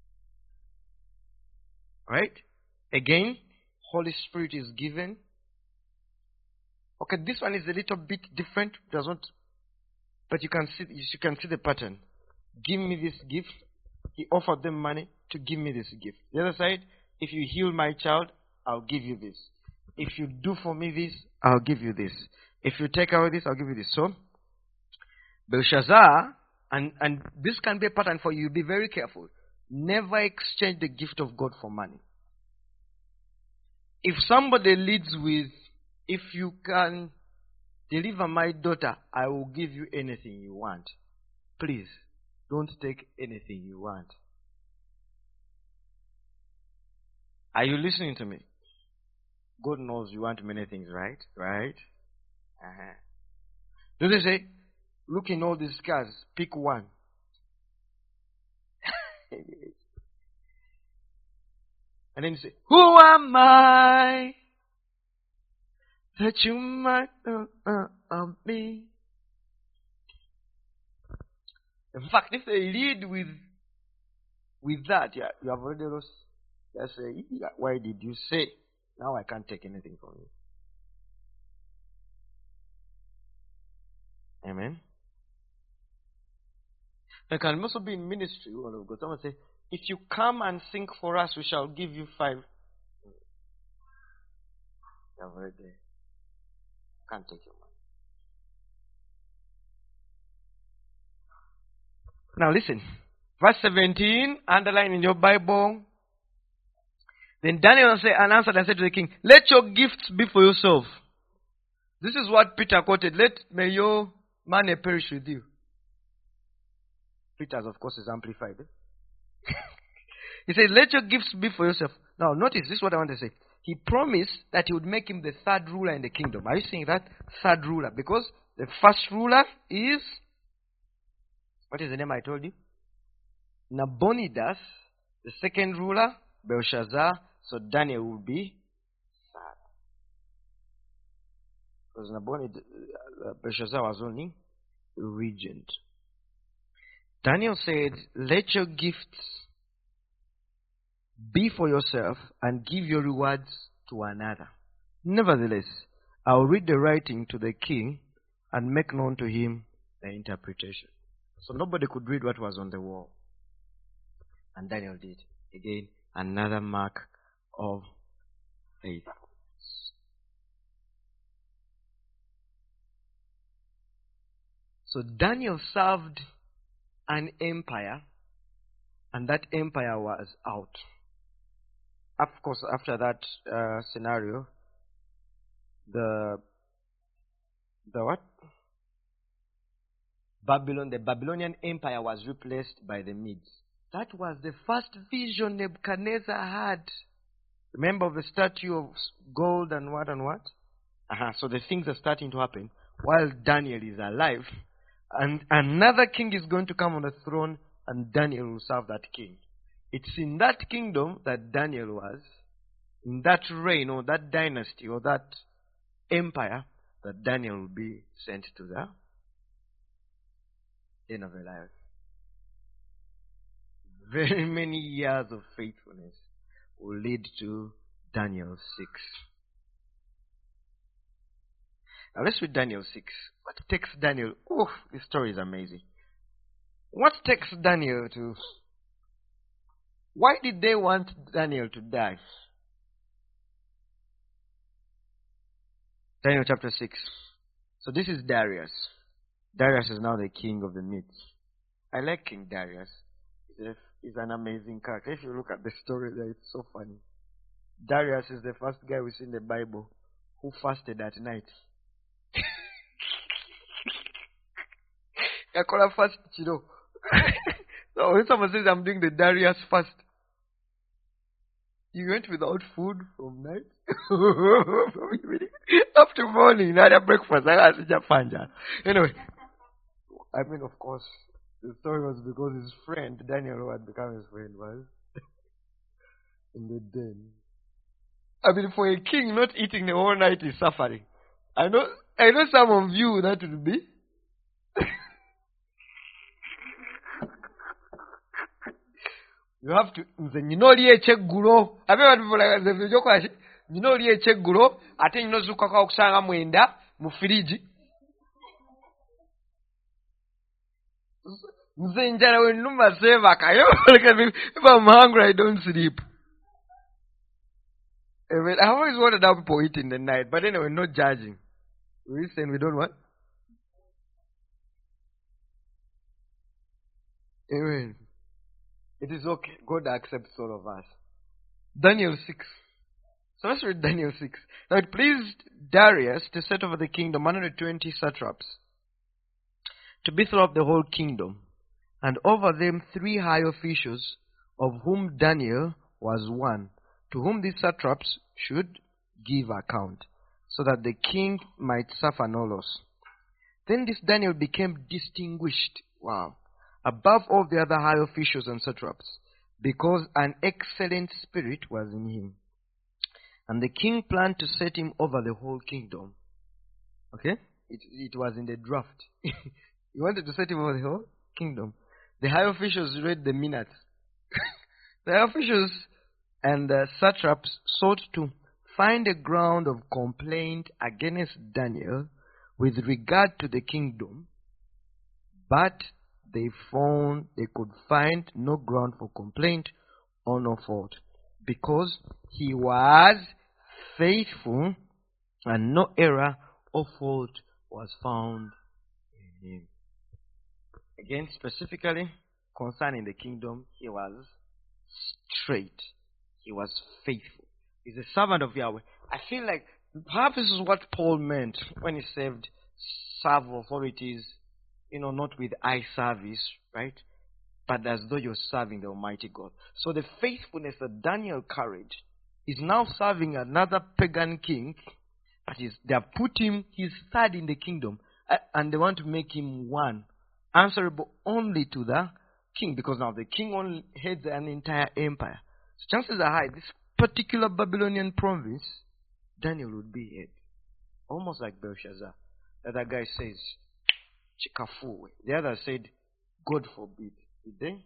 Right? Again, Holy Spirit is given. Okay, this one is a little bit different. But you can see the pattern. Give me this gift. He offered them money to give me this gift. The other side, if you heal my child, I'll give you this. If you do for me this, I'll give you this. If you take away this, I'll give you this. So, Belshazzar, and this can be a pattern for you. Be very careful. Never exchange the gift of God for money. If somebody leads with, if you can deliver my daughter, I will give you anything you want. Please, don't take anything you want. Are you listening to me? God knows you want many things, right? Right? Do they say, look in all these cars, pick one? And then you say, who am I that you might know me? In fact, if they lead with that, you have already lost. They say, why did you say? Now I can't take anything from you. Amen. It can also be in ministry. Someone say, if you come and sing for us, we shall give you 5. You have already can't take your money. Now listen. Verse 17, underline in your Bible. Then Daniel answered and said to the king, let your gifts be for yourself. This is what Peter quoted. May your money perish with you. Peter's, of course, is amplified. He said, let your gifts be for yourself. Now, notice, this is what I want to say. He promised that he would make him the third ruler in the kingdom. Are you seeing that? Third ruler. Because the first ruler is, what is the name I told you? Nabonidus. The second ruler, Belshazzar. So Daniel will be third. Because Belshazzar was only regent. Daniel said, let your gifts be for yourself and give your rewards to another. Nevertheless, I will read the writing to the king and make known to him the interpretation. So nobody could read what was on the wall. And Daniel did. Again, another mark of faith. So Daniel served an empire, and that empire was out. Of course, after that scenario, the what? The Babylonian Empire was replaced by the Medes. That was the first vision Nebuchadnezzar had. Remember of the statue of gold and what and what? So the things are starting to happen while Daniel is alive. And another king is going to come on the throne, and Daniel will serve that king. It's in that kingdom that Daniel was, in that reign or that dynasty or that empire, that Daniel will be sent to the end of life. Very many years of faithfulness will lead to Daniel 6. Now let's read Daniel 6. What takes Daniel? Oh, this story is amazing. What takes Daniel to... Why did they want Daniel to die? Daniel chapter 6. So this is Darius. Darius is now the king of the Medes. I like King Darius. He's an amazing character. If you look at the story there, it's so funny. Darius is the first guy we see in the Bible who fasted at night. I call her fast, you know. So when someone says I'm doing the Darius fast, you went without food from night up to morning, not a breakfast. Anyway, I mean, of course, the story was because his friend Daniel, who had become his friend, was in the den. I mean, for a king, not eating the whole night is suffering. I know some of you that would be. You have to, you know, check guro. I mean, people like the joke, you know, check guro. I think no zuka kwa kusanga mwenda mufiriji. Mzenjana when number seva kayo. If I'm hungry, I don't sleep. I mean, I always wanted how people eat in the night, but anyway, not judging. We saying we don't want. Amen. It is okay. God accepts all of us. Daniel 6. So let's read Daniel 6. Now it pleased Darius to set over the kingdom 120 satraps, to be throughout the whole kingdom, and over them 3 high officials, of whom Daniel was one, to whom these satraps should give account, so that the king might suffer no loss. Then this Daniel became distinguished, above all the other high officials and satraps, because an excellent spirit was in him. And the king planned to set him over the whole kingdom. Okay? It was in the draft. He wanted to set him over the whole kingdom. The high officials read the minutes. The high officials and the satraps sought to find a ground of complaint against Daniel with regard to the kingdom, but they could find no ground for complaint or no fault, because he was faithful and no error or fault was found in him. Again, specifically concerning the kingdom, he was straight. He was faithful. He's a servant of Yahweh. I feel like perhaps this is what Paul meant when he said, serve authorities, not with eye service, right? But as though you're serving the Almighty God. So the faithfulness that Daniel carried is now serving another pagan king. That is, they have put him, he's third in the kingdom, and they want to make him one, answerable only to the king, because now the king only heads an entire empire. So chances are high, this particular Babylonian province, Daniel would be head. Almost like Belshazzar. The other guy says, Chikafuwe. The other said, God forbid. Did they?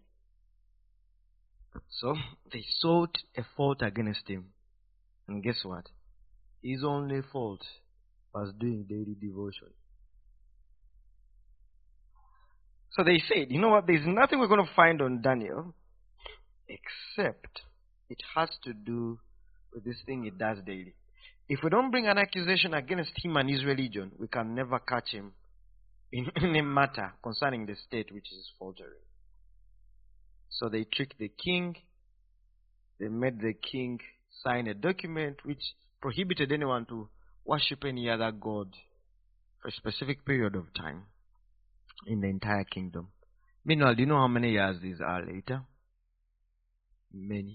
So, they sought a fault against him. And guess what? His only fault was doing daily devotion. So they said, you know what? There's nothing we're going to find on Daniel except it has to do with this thing he does daily. If we don't bring an accusation against him and his religion, we can never catch him in any matter concerning the state which is faltering. So they tricked the king. They made the king sign a document which prohibited anyone to worship any other god for a specific period of time in the entire kingdom. Meanwhile, do you know how many years these are later? Many.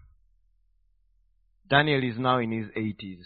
Daniel is now in his 80s.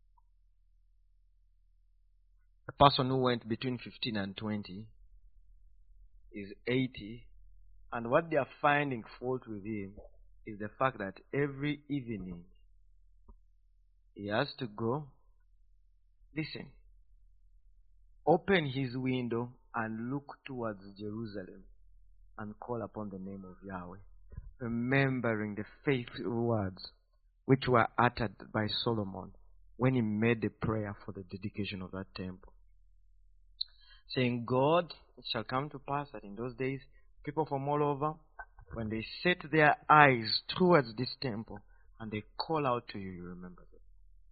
A person who went between 15 and 20 is 80, and what they are finding fault with him is the fact that every evening he has to go, listen, open his window and look towards Jerusalem and call upon the name of Yahweh, remembering the faithful words which were uttered by Solomon when he made the prayer for the dedication of that temple, saying, God, it shall come to pass that in those days people from all over, when they set their eyes towards this temple and they call out to you, you remember them.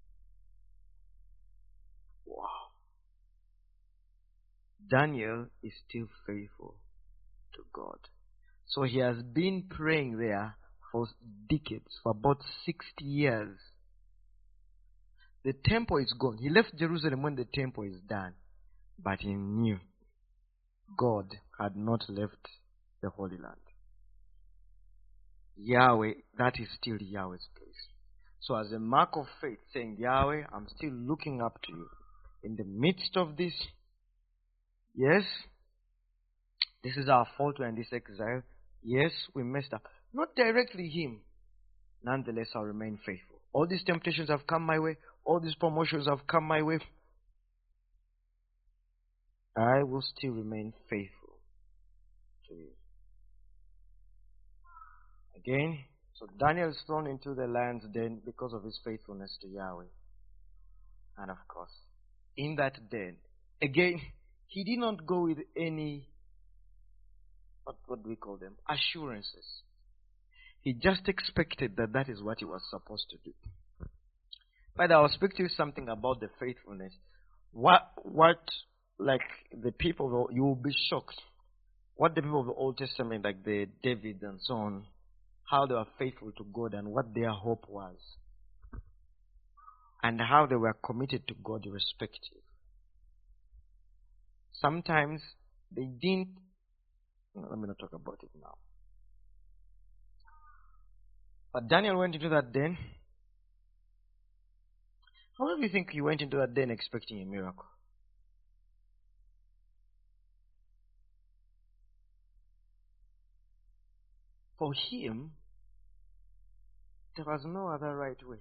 Wow. Daniel is still faithful to God. So he has been praying there for decades, for about 60 years. The temple is gone. He left Jerusalem when the temple is done. But he knew God had not left the Holy Land. Yahweh, that is still Yahweh's place. So as a mark of faith, saying, Yahweh, I'm still looking up to you. In the midst of this, yes, this is our fault, we're in this exile. Yes, we messed up. Not directly him. Nonetheless, I'll remain faithful. All these temptations have come my way. All these promotions have come my way. I will still remain faithful to you. Again, so Daniel is thrown into the lion's den because of his faithfulness to Yahweh. And of course, in that den, again, he did not go with any, what do we call them? Assurances. He just expected that that is what he was supposed to do. But I will speak to you something about the faithfulness. Like the people, you will be shocked. What the people of the Old Testament, like the David and so on, how they were faithful to God and what their hope was. And how they were committed to God irrespective. Sometimes they didn't. Let me not talk about it now. But Daniel went into that den. How do you think he went into that den expecting a miracle? For him, there was no other right way.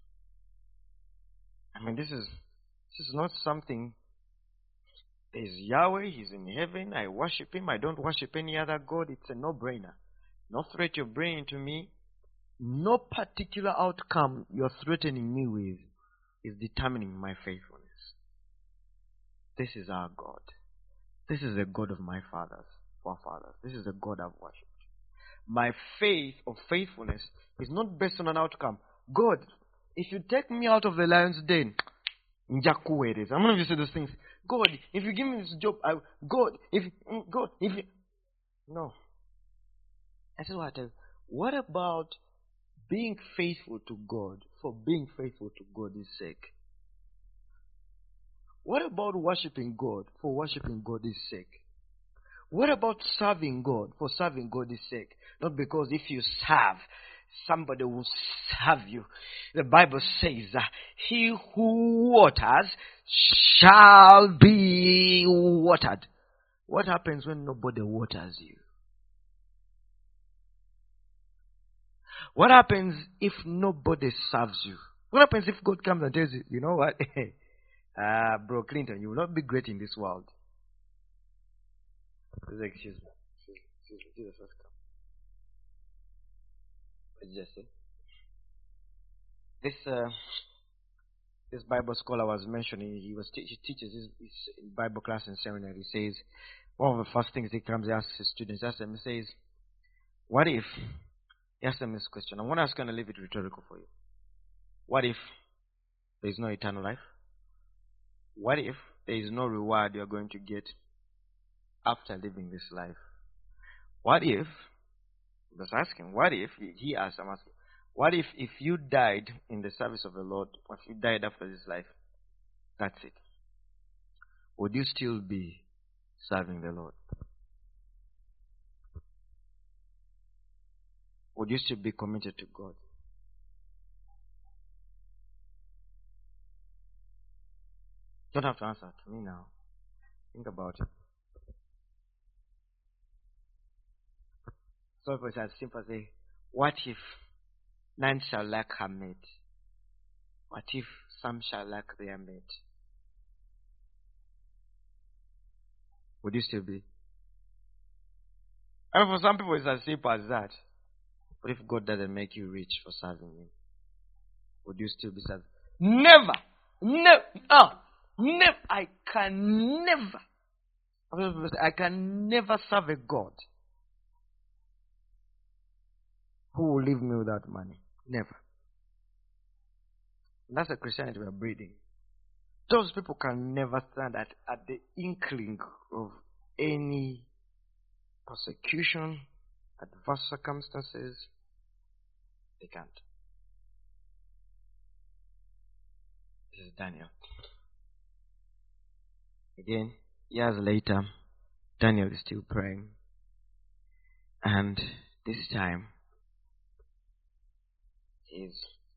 I mean, this is not something. There's Yahweh, He's in heaven, I worship Him, I don't worship any other God. It's a no-brainer. No threat you're bringing to me, no particular outcome you're threatening me with is determining my faithfulness. This is our God. This is the God of my forefathers. This is the God I've worshipped. My faith or faithfulness is not based on an outcome. God, if you take me out of the lion's den, I'm going to say those things. God, if you give me this job, God, if you... No. I said, what about being faithful to God for being faithful to God's sake? What about worshiping God for worshiping God's sake? What about serving God for serving God's sake? Not because if you serve, somebody will serve you. The Bible says, he who waters shall be watered. What happens when nobody waters you? What happens if nobody serves you? What happens if God comes and tells you, you know what? Bro Clinton, you will not be great in this world. Excuse me. Jesus has come. What did you just say? This Bible scholar was mentioning, he teaches his Bible class in seminary. He says, one of the first things he comes and asks his students, he says, what if, he asks them this question. I'm going to leave it rhetorical for you. What if there is no eternal life? What if there is no reward you're going to get after living this life? What if, I'm just asking, what if, he asked, I'm asking, what if you died in the service of the Lord, if you died after this life, that's it? Would you still be serving the Lord? Would you still be committed to God? You don't have to answer to me now. Think about it. So it was as simple as say, what if none shall lack her mate? What if some shall lack their mate? Would you still be? And for some people it's as simple as that. What if God doesn't make you rich for serving Him? Would you still be serving? Never! Never! Never! I can never serve a God who will leave me without money. Never. That's the Christianity we are breeding. Those people can never stand at the inkling of any persecution, adverse circumstances. They can't. This is Daniel. Again, years later, Daniel is still praying. And this time, he's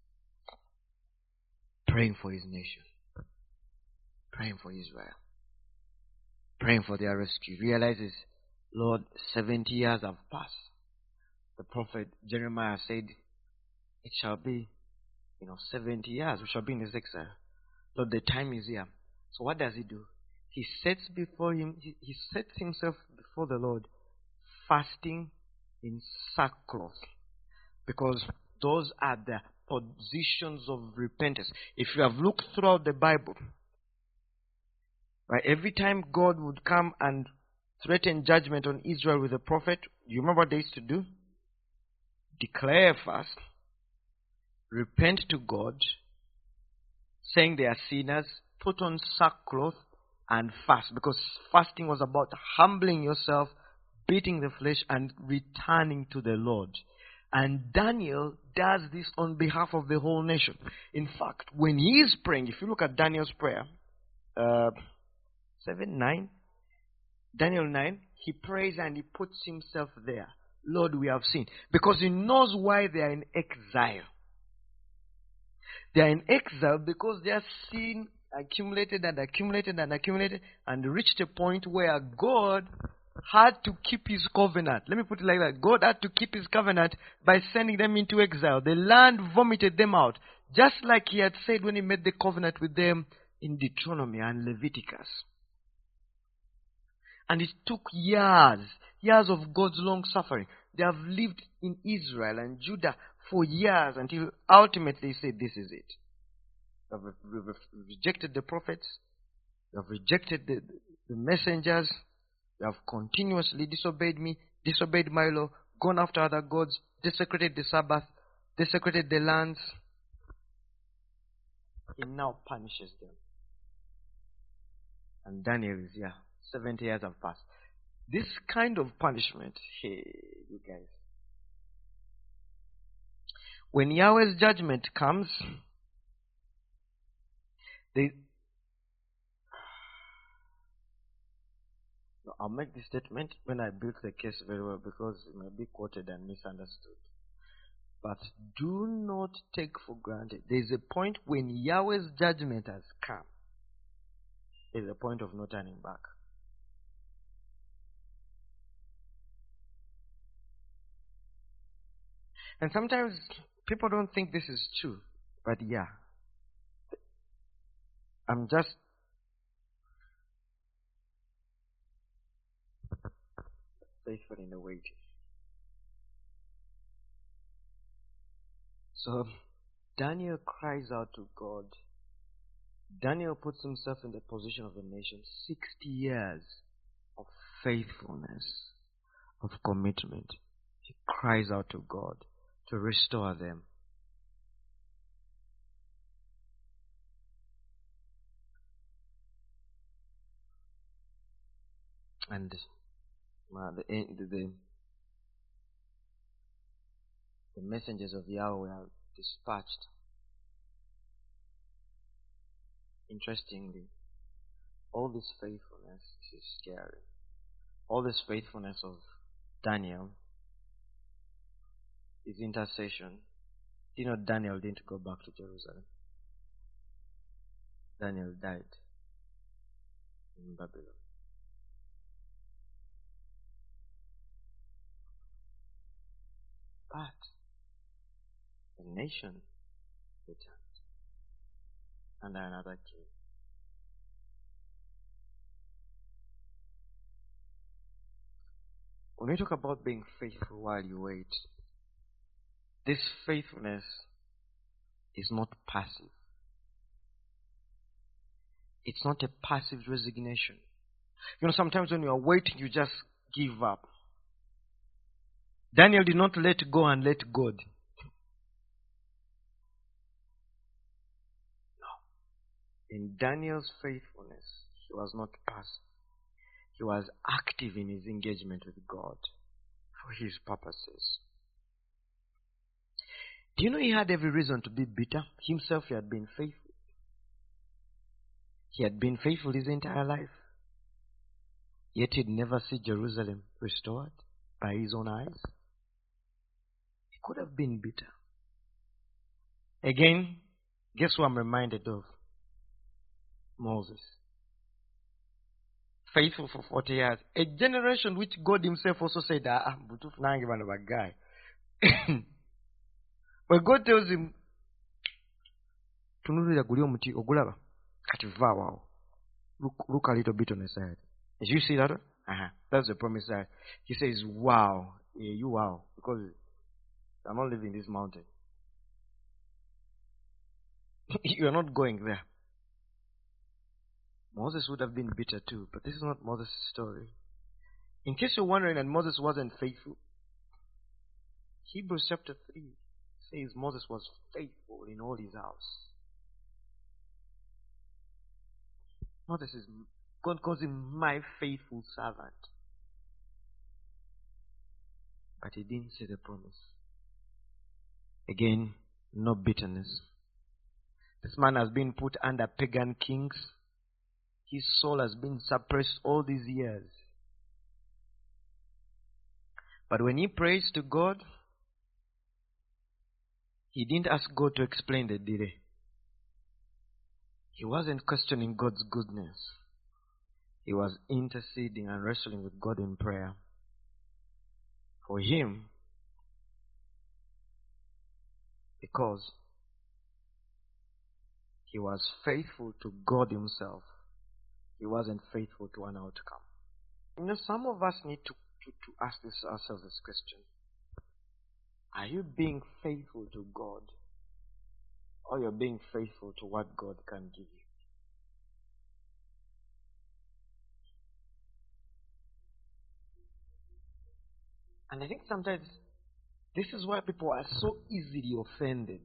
praying for his nation, praying for Israel, praying for their rescue. Realizes, Lord, 70 years have passed. The prophet Jeremiah said, it shall be, 70 years. We shall be in this exile. Lord, the time is here. So what does he do? He sets before him, he sets himself before the Lord, fasting in sackcloth. Because those are the positions of repentance. If you have looked throughout the Bible, right, every time God would come and threaten judgment on Israel with a prophet, you remember what they used to do? Declare fast, repent to God, saying they are sinners, put on sackcloth and fast. Because fasting was about humbling yourself, beating the flesh, and returning to the Lord. And Daniel does this on behalf of the whole nation. In fact, when he is praying, if you look at Daniel's prayer, 9, Daniel 9, he prays and he puts himself there. Lord, we have sinned. Because he knows why they are in exile. They are in exile because their sin accumulated and accumulated and accumulated and reached a point where God had to keep his covenant. Let me put it like that. God had to keep his covenant by sending them into exile. The land vomited them out, just like he had said when he made the covenant with them in Deuteronomy and Leviticus. And it took years of God's long suffering. They have lived in Israel and Judah for years until ultimately he said, this is it. You have rejected the prophets. You have rejected the messengers. You have continuously disobeyed me, disobeyed my law, gone after other gods, desecrated the Sabbath, desecrated the lands. He now punishes them. And Daniel is here. 70 years have passed. This kind of punishment, hey, you guys. When Yahweh's judgment comes, I'll make this statement when I build the case very well because it may be quoted and misunderstood. But do not take for granted. There is a point when Yahweh's judgment has come. There is a point of no turning back. And sometimes people don't think this is true. But yeah. I'm just faithful in the waiting. So Daniel cries out to God. Daniel puts himself in the position of a nation. 60 years of faithfulness, of commitment. He cries out to God to restore them. And the messengers of Yahweh are dispatched. Interestingly, all this faithfulness is scary. All this faithfulness of Daniel, his intercession. You know, Daniel didn't go back to Jerusalem. Daniel died in Babylon. But the nation returned under another king. When we talk about being faithful while you wait, this faithfulness is not passive. It's not a passive resignation. You know, sometimes when you are waiting, you just give up. Daniel did not let go and let God. No. In Daniel's faithfulness, he was not passive. He was active in his engagement with God for his purposes. Do you know he had every reason to be bitter? Himself, he had been faithful. He had been faithful his entire life. Yet he'd never see Jerusalem restored by his own eyes. He could have been bitter. Again, guess who I'm reminded of? Moses. Faithful for 40 years. A generation which God himself also said, guy. But God tells him, look a little bit on the side. Did you see that? That's the promise side. He says, wow. Yeah, you wow. Because I'm not living in this mountain. You're not going there. Moses would have been bitter too, but this is not Moses' story. In case you're wondering that Moses wasn't faithful, Hebrews chapter 3 says Moses was faithful in all his house. God calls him my faithful servant. But he didn't say the promise. Again, no bitterness. This man has been put under pagan kings. His soul has been suppressed all these years. But when he prays to God, he didn't ask God to explain the delay. He wasn't questioning God's goodness. He was interceding and wrestling with God in prayer. For him, because he was faithful to God himself, he wasn't faithful to an outcome. You know, some of us need to ask ourselves this question. Are you being faithful to God? Or you're being faithful to what God can give you? And I think sometimes this is why people are so easily offended.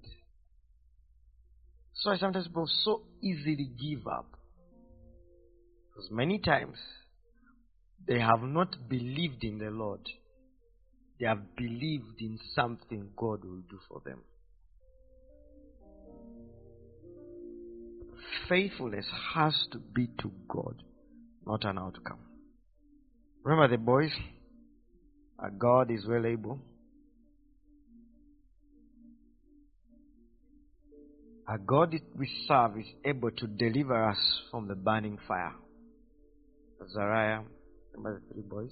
So sometimes people so easily give up. Because many times they have not believed in the Lord. They have believed in something God will do for them. Faithfulness has to be to God, not an outcome. Remember the boys? Our God is well able. Our God we serve is able to deliver us from the burning fire. Azariah, remember the 3 boys?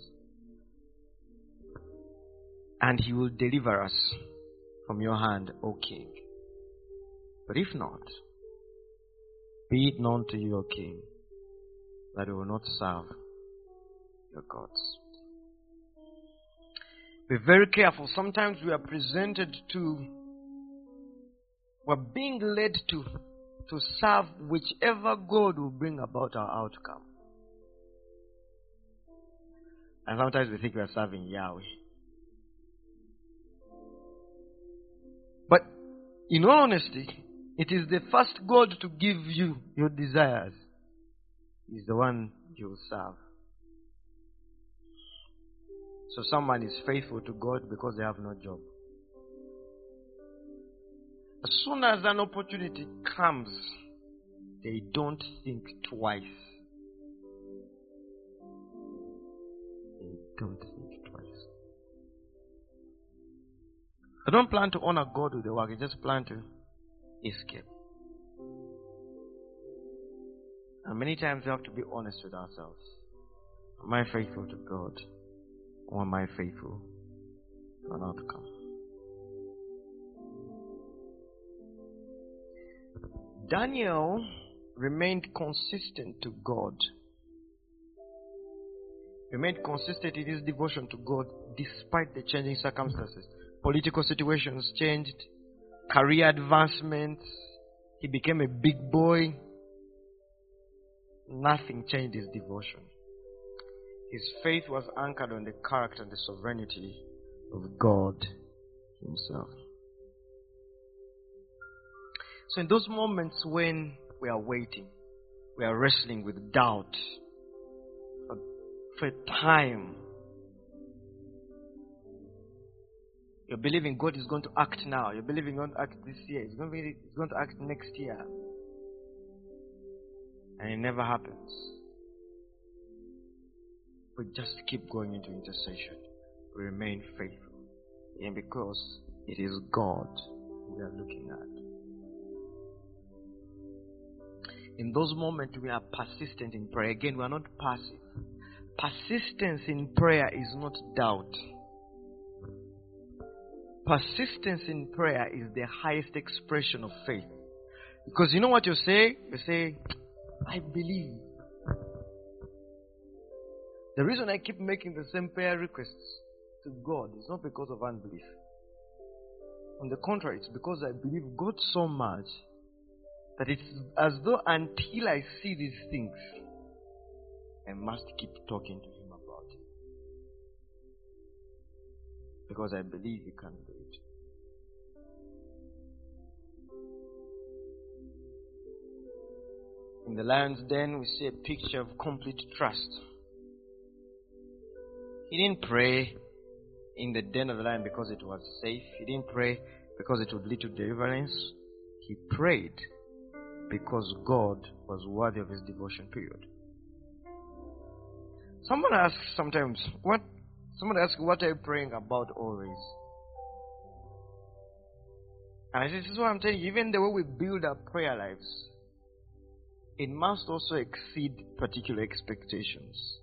And he will deliver us from your hand, O King. But if not, be it known to you, O King, that we will not serve your gods. Be very careful. Sometimes we are we're being led to serve whichever God will bring about our outcome. And sometimes we think we are serving Yahweh. But in all honesty, it is the first God to give you your desires. He's the one you will serve. So someone is faithful to God because they have no job. As soon as an opportunity comes, they don't think twice. They don't think twice. They don't plan to honor God with the work. They just plan to escape. And many times we have to be honest with ourselves. Am I faithful to God? Or am I faithful to an outcome? Daniel remained consistent to God. Remained consistent in his devotion to God despite the changing circumstances. Political situations changed. Career advancements. He became a big boy. Nothing changed his devotion. His faith was anchored on the character and the sovereignty of God Himself. So in those moments when we are waiting, we are wrestling with doubt for time, you're believing God is going to act now. You're believing God to act this year. He's going to act next year. And it never happens. We just keep going into intercession. We remain faithful. And because it is God we are looking at. In those moments we are persistent in prayer. Again, we are not passive. Persistence in prayer is not doubt. Persistence in prayer is the highest expression of faith. Because you know what you say? You say, I believe. The reason I keep making the same prayer requests to God is not because of unbelief. On the contrary, it's because I believe God so much that it's as though until I see these things, I must keep talking to Him about it. Because I believe He can do it. In the lion's den, we see a picture of complete trust. He didn't pray in the den of the lion because it was safe. He didn't pray because it would lead to deliverance. He prayed because God was worthy of his devotion, period. Someone asks sometimes, what are you praying about always? And I say, this is what I'm telling you, even the way we build our prayer lives, it must also exceed particular expectations.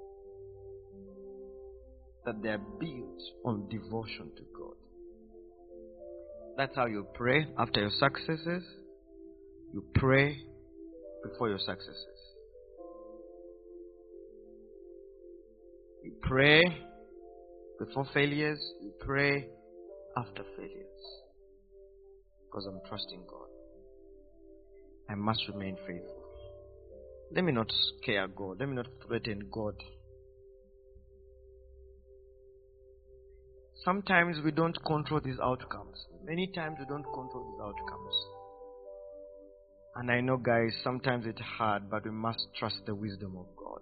That they are built on devotion to God. That's how you pray after your successes. You pray before your successes. You pray before failures. You pray after failures. Because I'm trusting God. I must remain faithful. Let me not scare God. Let me not threaten God. Sometimes we don't control these outcomes. Many times we don't control these outcomes. And I know, guys, sometimes it's hard, but we must trust the wisdom of God.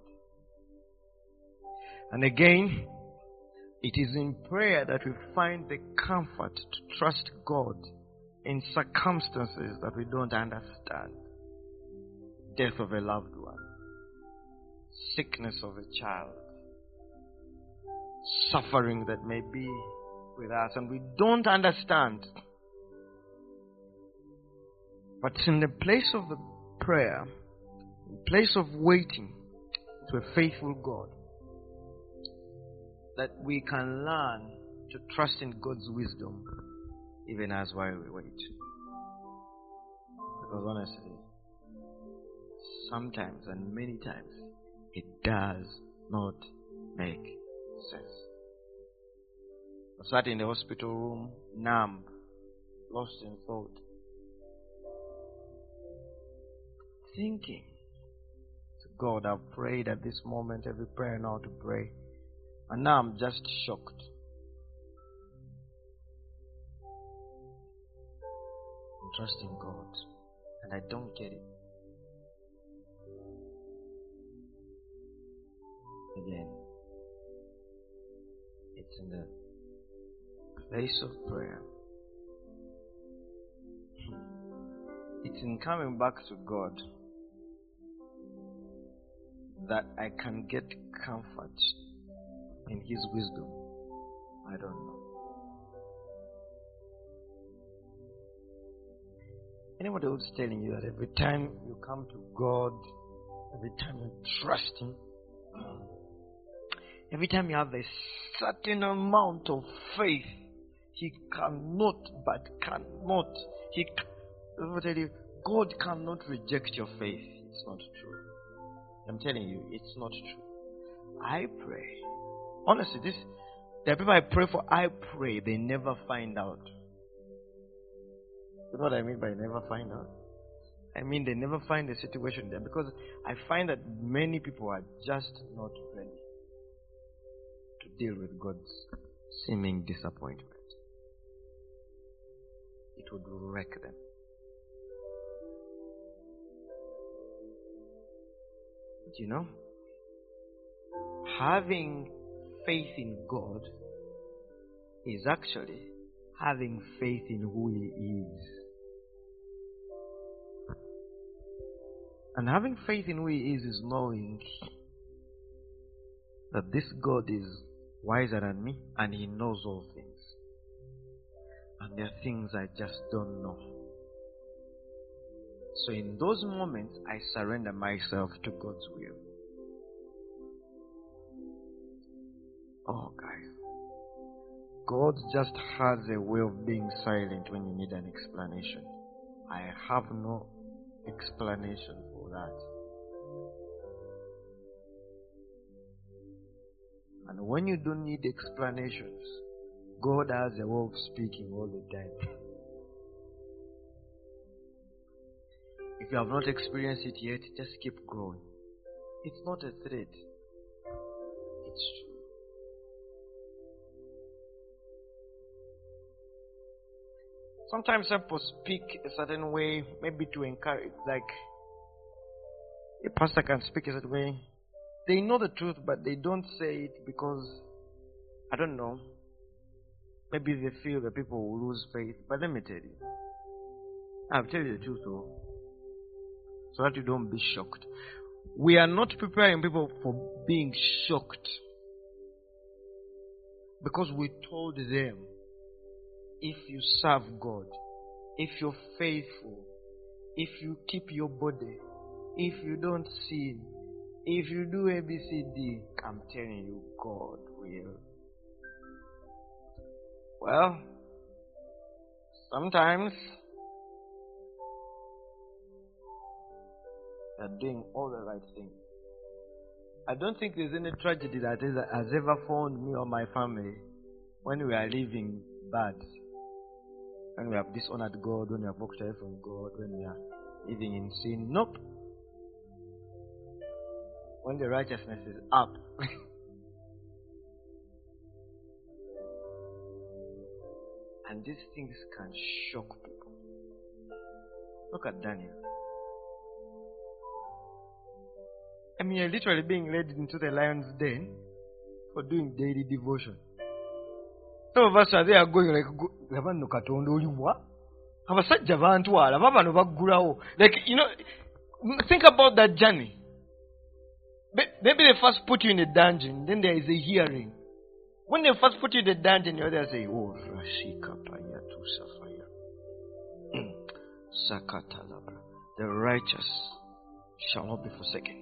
And again, it is in prayer that we find the comfort to trust God in circumstances that we don't understand. Death of a loved one, sickness of a child, suffering that may be with us and we don't understand. But in the place of the prayer, in place of waiting to a faithful God, that we can learn to trust in God's wisdom even as while we wait. Because honestly, sometimes and many times it does not make sense. I sat in the hospital room, numb, lost in thought, thinking to God. I've prayed at this moment, every prayer now to pray, and now I'm just shocked. I'm trusting God, and I don't get it. Again, It's in the place of prayer. It's in coming back to God that I can get comfort in His wisdom. I don't know. Anybody who's telling you that every time you come to God, every time you trust Him, every time you have a certain amount of faith, He cannot. I will tell you, God cannot reject your faith. It's not true. I'm telling you, it's not true. I pray. Honestly, there are people I pray for, I pray they never find out. You know what I mean by never find out? I mean they never find a situation there, because I find that many people are just not ready to deal with God's seeming disappointment. It would wreck them. But you know, having faith in God is actually having faith in who He is. And having faith in who He is knowing that this God is wiser than me and He knows all things. And there are things I just don't know. So in those moments, I surrender myself to God's will. Oh, guys. God just has a way of being silent when you need an explanation. I have no explanation for that. And when you don't need explanations, God has a way of speaking all the time. If you have not experienced it yet, just keep growing. It's not a threat. It's true. Sometimes people speak a certain way, maybe to encourage, like a pastor can speak a certain way. They know the truth, but they don't say it because, I don't know, maybe they feel that people will lose faith. But let me tell you, I'll tell you the truth though, so that you don't be shocked. We are not preparing people for being shocked, because we told them, if you serve God, if you're faithful, if you keep your body, if you don't sin, if you do ABCD, I'm telling you, God will. Well, sometimes they're doing all the right things. I don't think there's any tragedy that has ever found me or my family when we are living bad. When we have dishonored God, when we have walked away from God, when we are living in sin. Nope. When the righteousness is up. And these things can shock people. Look at Daniel. I mean, you're literally being led into the lion's den for doing daily devotion. Some of us are there going like, like, you know, think about that journey. Maybe they first put you in a dungeon, then there is a hearing. When they first put you in the dungeon, you're there say, oh, Rashika Paya to Safaya. Sakatalabra. The righteous shall not be forsaken.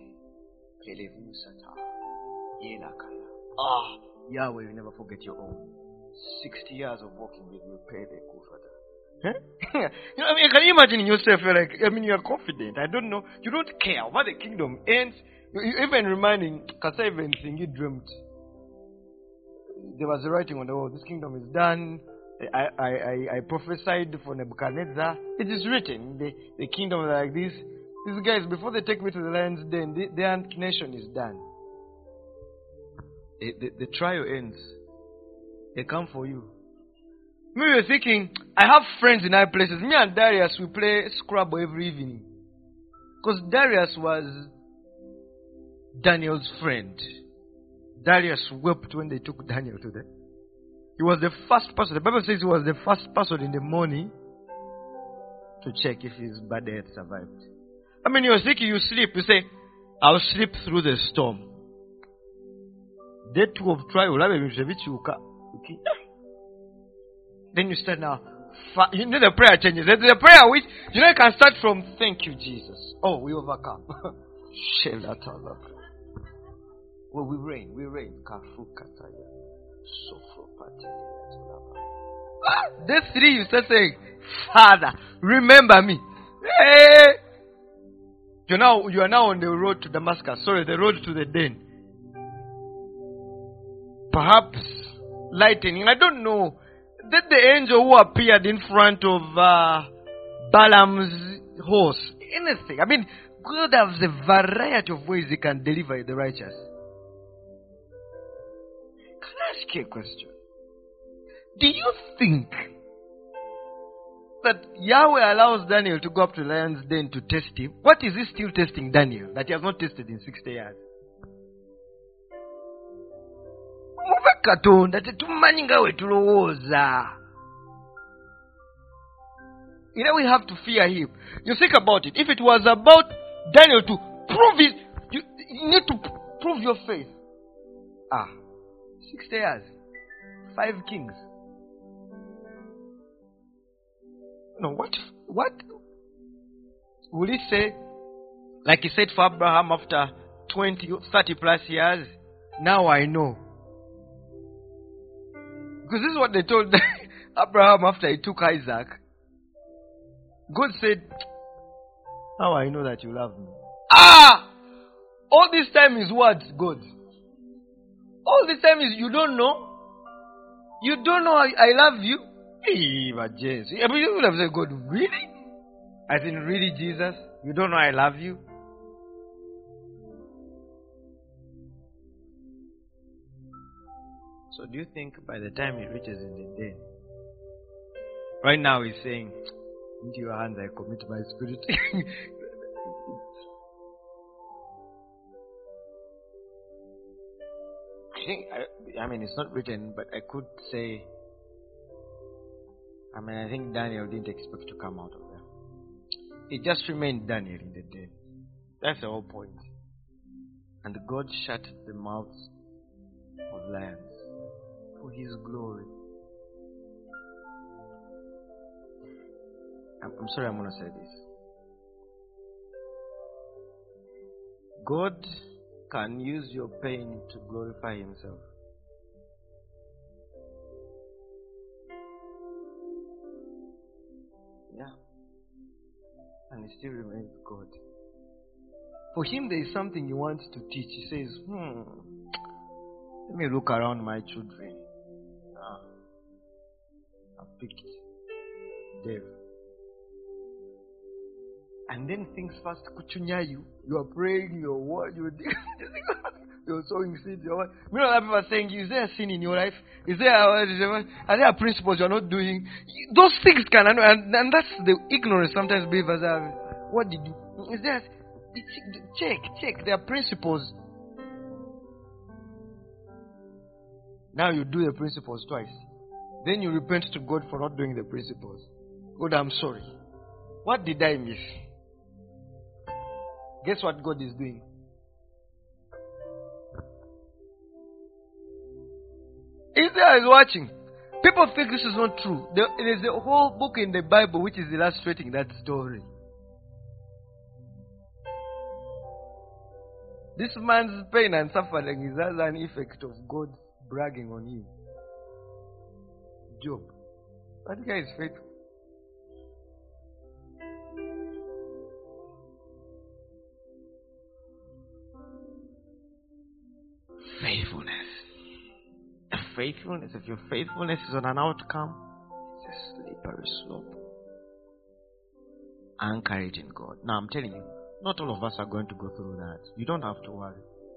Yahweh will never forget your own. 60 years of walking with you, pay the Kufada. You know, I mean, can you imagine yourself? You're like, I mean, you're confident. I don't know. You don't care what the kingdom ends. You even reminding, Kasa even thing you dreamt. There was a writing on the wall. This kingdom is done. I prophesied for Nebuchadnezzar. It is written. The kingdom is like this. These guys, before they take me to the lion's den, their nation is done. The trial ends. They come for you. Me were thinking, I have friends in high places. Me and Darius, we play Scrabble every evening. Because Darius was Daniel's friend. Darius wept when they took Daniel to He was the first person. The Bible says he was the first person in the morning to check if his body had survived. I mean, you're sick, you sleep. You say, I'll sleep through the storm. Day 2 of trial. Then you start now. You know the prayer changes. The prayer which, you know, you can start from thank you, Jesus. Oh, we overcome. Well, we reign. Day 3, you start saying, Father, remember me. Hey! You are now on the road to Damascus. Sorry, the road to the den. Perhaps lightning. I don't know. That the angel who appeared in front of Balaam's horse. Anything. I mean, God has a variety of ways He can deliver the righteous. Can I ask you a question? Do you think that Yahweh allows Daniel to go up to the lion's den to test him? What is He still testing Daniel that He has not tested in 60 years? You know, we have to fear Him. You think about it. If it was about Daniel to prove it, you need to prove your faith. 60 years. 5 kings. No, what will He say? Like He said for Abraham after 20, 30 plus years, now I know. Because this is what they told Abraham after he took Isaac. God said, now I know that you love me. All this time is what, God? All this time is you don't know? You don't know I love you? But James, you would have said, God, really? As in, really, Jesus? You don't know I love you? So do you think by the time he reaches in the den, right now he's saying, into your hands I commit my spirit? I mean, it's not written, but I could say, I think Daniel didn't expect to come out of there. It just remained Daniel in the den. That's the whole point. And God shut the mouths of lions for His glory. I'm sorry, I'm going to say this. God can use your pain to glorify Himself. Yeah. And He still remains God. For Him, there is something He wants to teach. He says, let me look around my children. I've picked Dave. And then things first kuchunya you. You are praying, you're what? You're sowing seeds. You know what people are saying? Is there a sin in your life? Are there principles you're not doing? Those things can, and that's the ignorance sometimes believers have. What did you? Is there? Check. There are principles. Now you do the principles twice. Then you repent to God for not doing the principles. God, I'm sorry. What did I miss? Guess what God is doing? Israel is watching. People think this is not true. There is a whole book in the Bible which is illustrating that story. This man's pain and suffering is as an effect of God bragging on him. Job. That guy is faithful. Faithfulness. If your faithfulness is on an outcome, it's a slippery slope. Anchor it in God. Now I'm telling you, not all of us are going to go through that. You don't have to worry.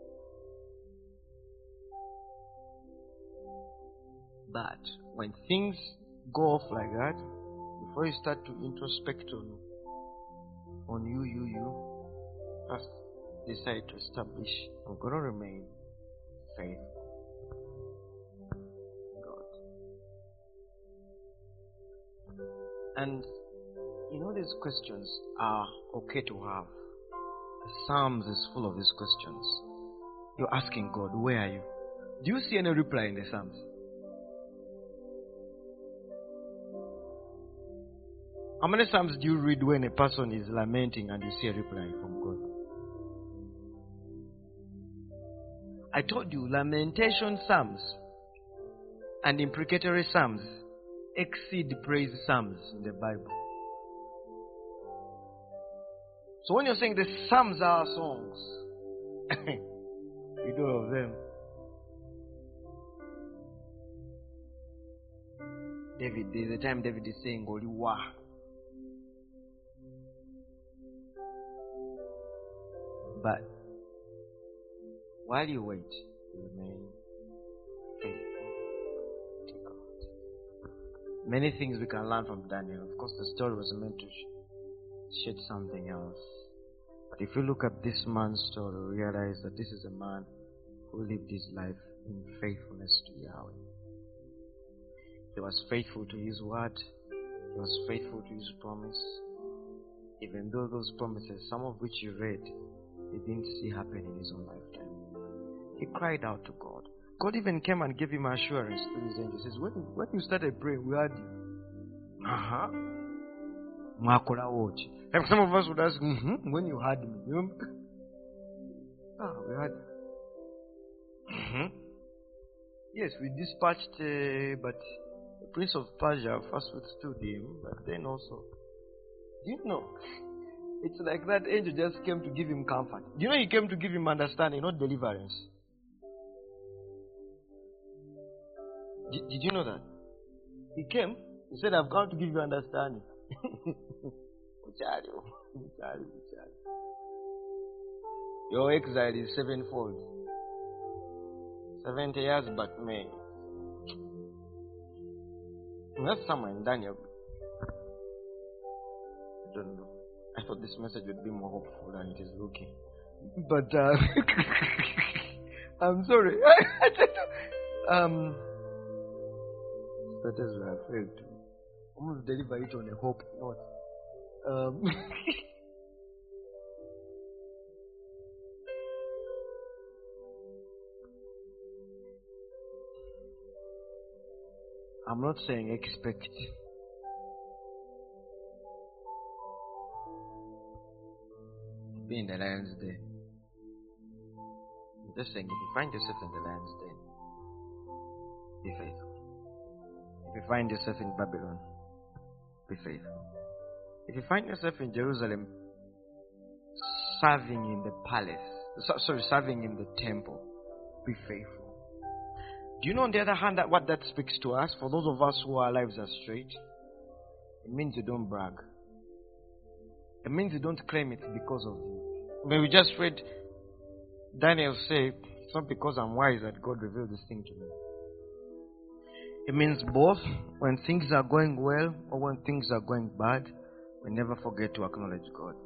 But when things go off like that, before you start to introspect on you, first decide to establish, I'm going to remain faithful. God. And these questions are okay to have. The Psalms is full of these questions. You're asking God, where are you? Do you see any reply in the Psalms? How many Psalms do you read when a person is lamenting and you see a reply from God? I told you, lamentation Psalms and imprecatory Psalms exceed praise Psalms in the Bible. So when you're saying the Psalms are songs, you do all of them. David, there's a time David is saying, Oliwa. But while you wait, remain faithful to God. Many things we can learn from Daniel. Of course, the story was meant to shed something else. But if you look at this man's story, realize that this is a man who lived his life in faithfulness to Yahweh. He was faithful to his word. He was faithful to his promise. Even though those promises, some of which he read, he didn't see happen in his own lifetime. He cried out to God. God even came and gave him assurance through his angel. He says, when you started praying, we heard you. Makola watch. And some of us would ask, when you heard me. We heard you. Yes, we dispatched, but the prince of Persia first withstood him, but then also. Do you know? It's like that angel just came to give him comfort. Do you know he came to give him understanding, not deliverance? Did you know that? He came, he said, I've come to give you understanding. Your exile is sevenfold. 70 years, but man. That's somewhere in Daniel. I don't know. I thought this message would be more hopeful than it is looking. But, I'm sorry. That is what I failed to almost deliver it on a hope note. I'm not saying expect. Be in the lion's den. I'm just saying, if you find yourself in the lion's den, be faithful. If you find yourself in Babylon, be faithful. If you find yourself in Jerusalem, serving in the palace, serving in the temple, be faithful. Do you know, on the other hand, that what that speaks to us, for those of us who our lives are straight, it means you don't brag. It means you don't claim it because of you. When we just read Daniel say, it's not because I'm wise that God revealed this thing to me. It means both when things are going well or when things are going bad, we never forget to acknowledge God.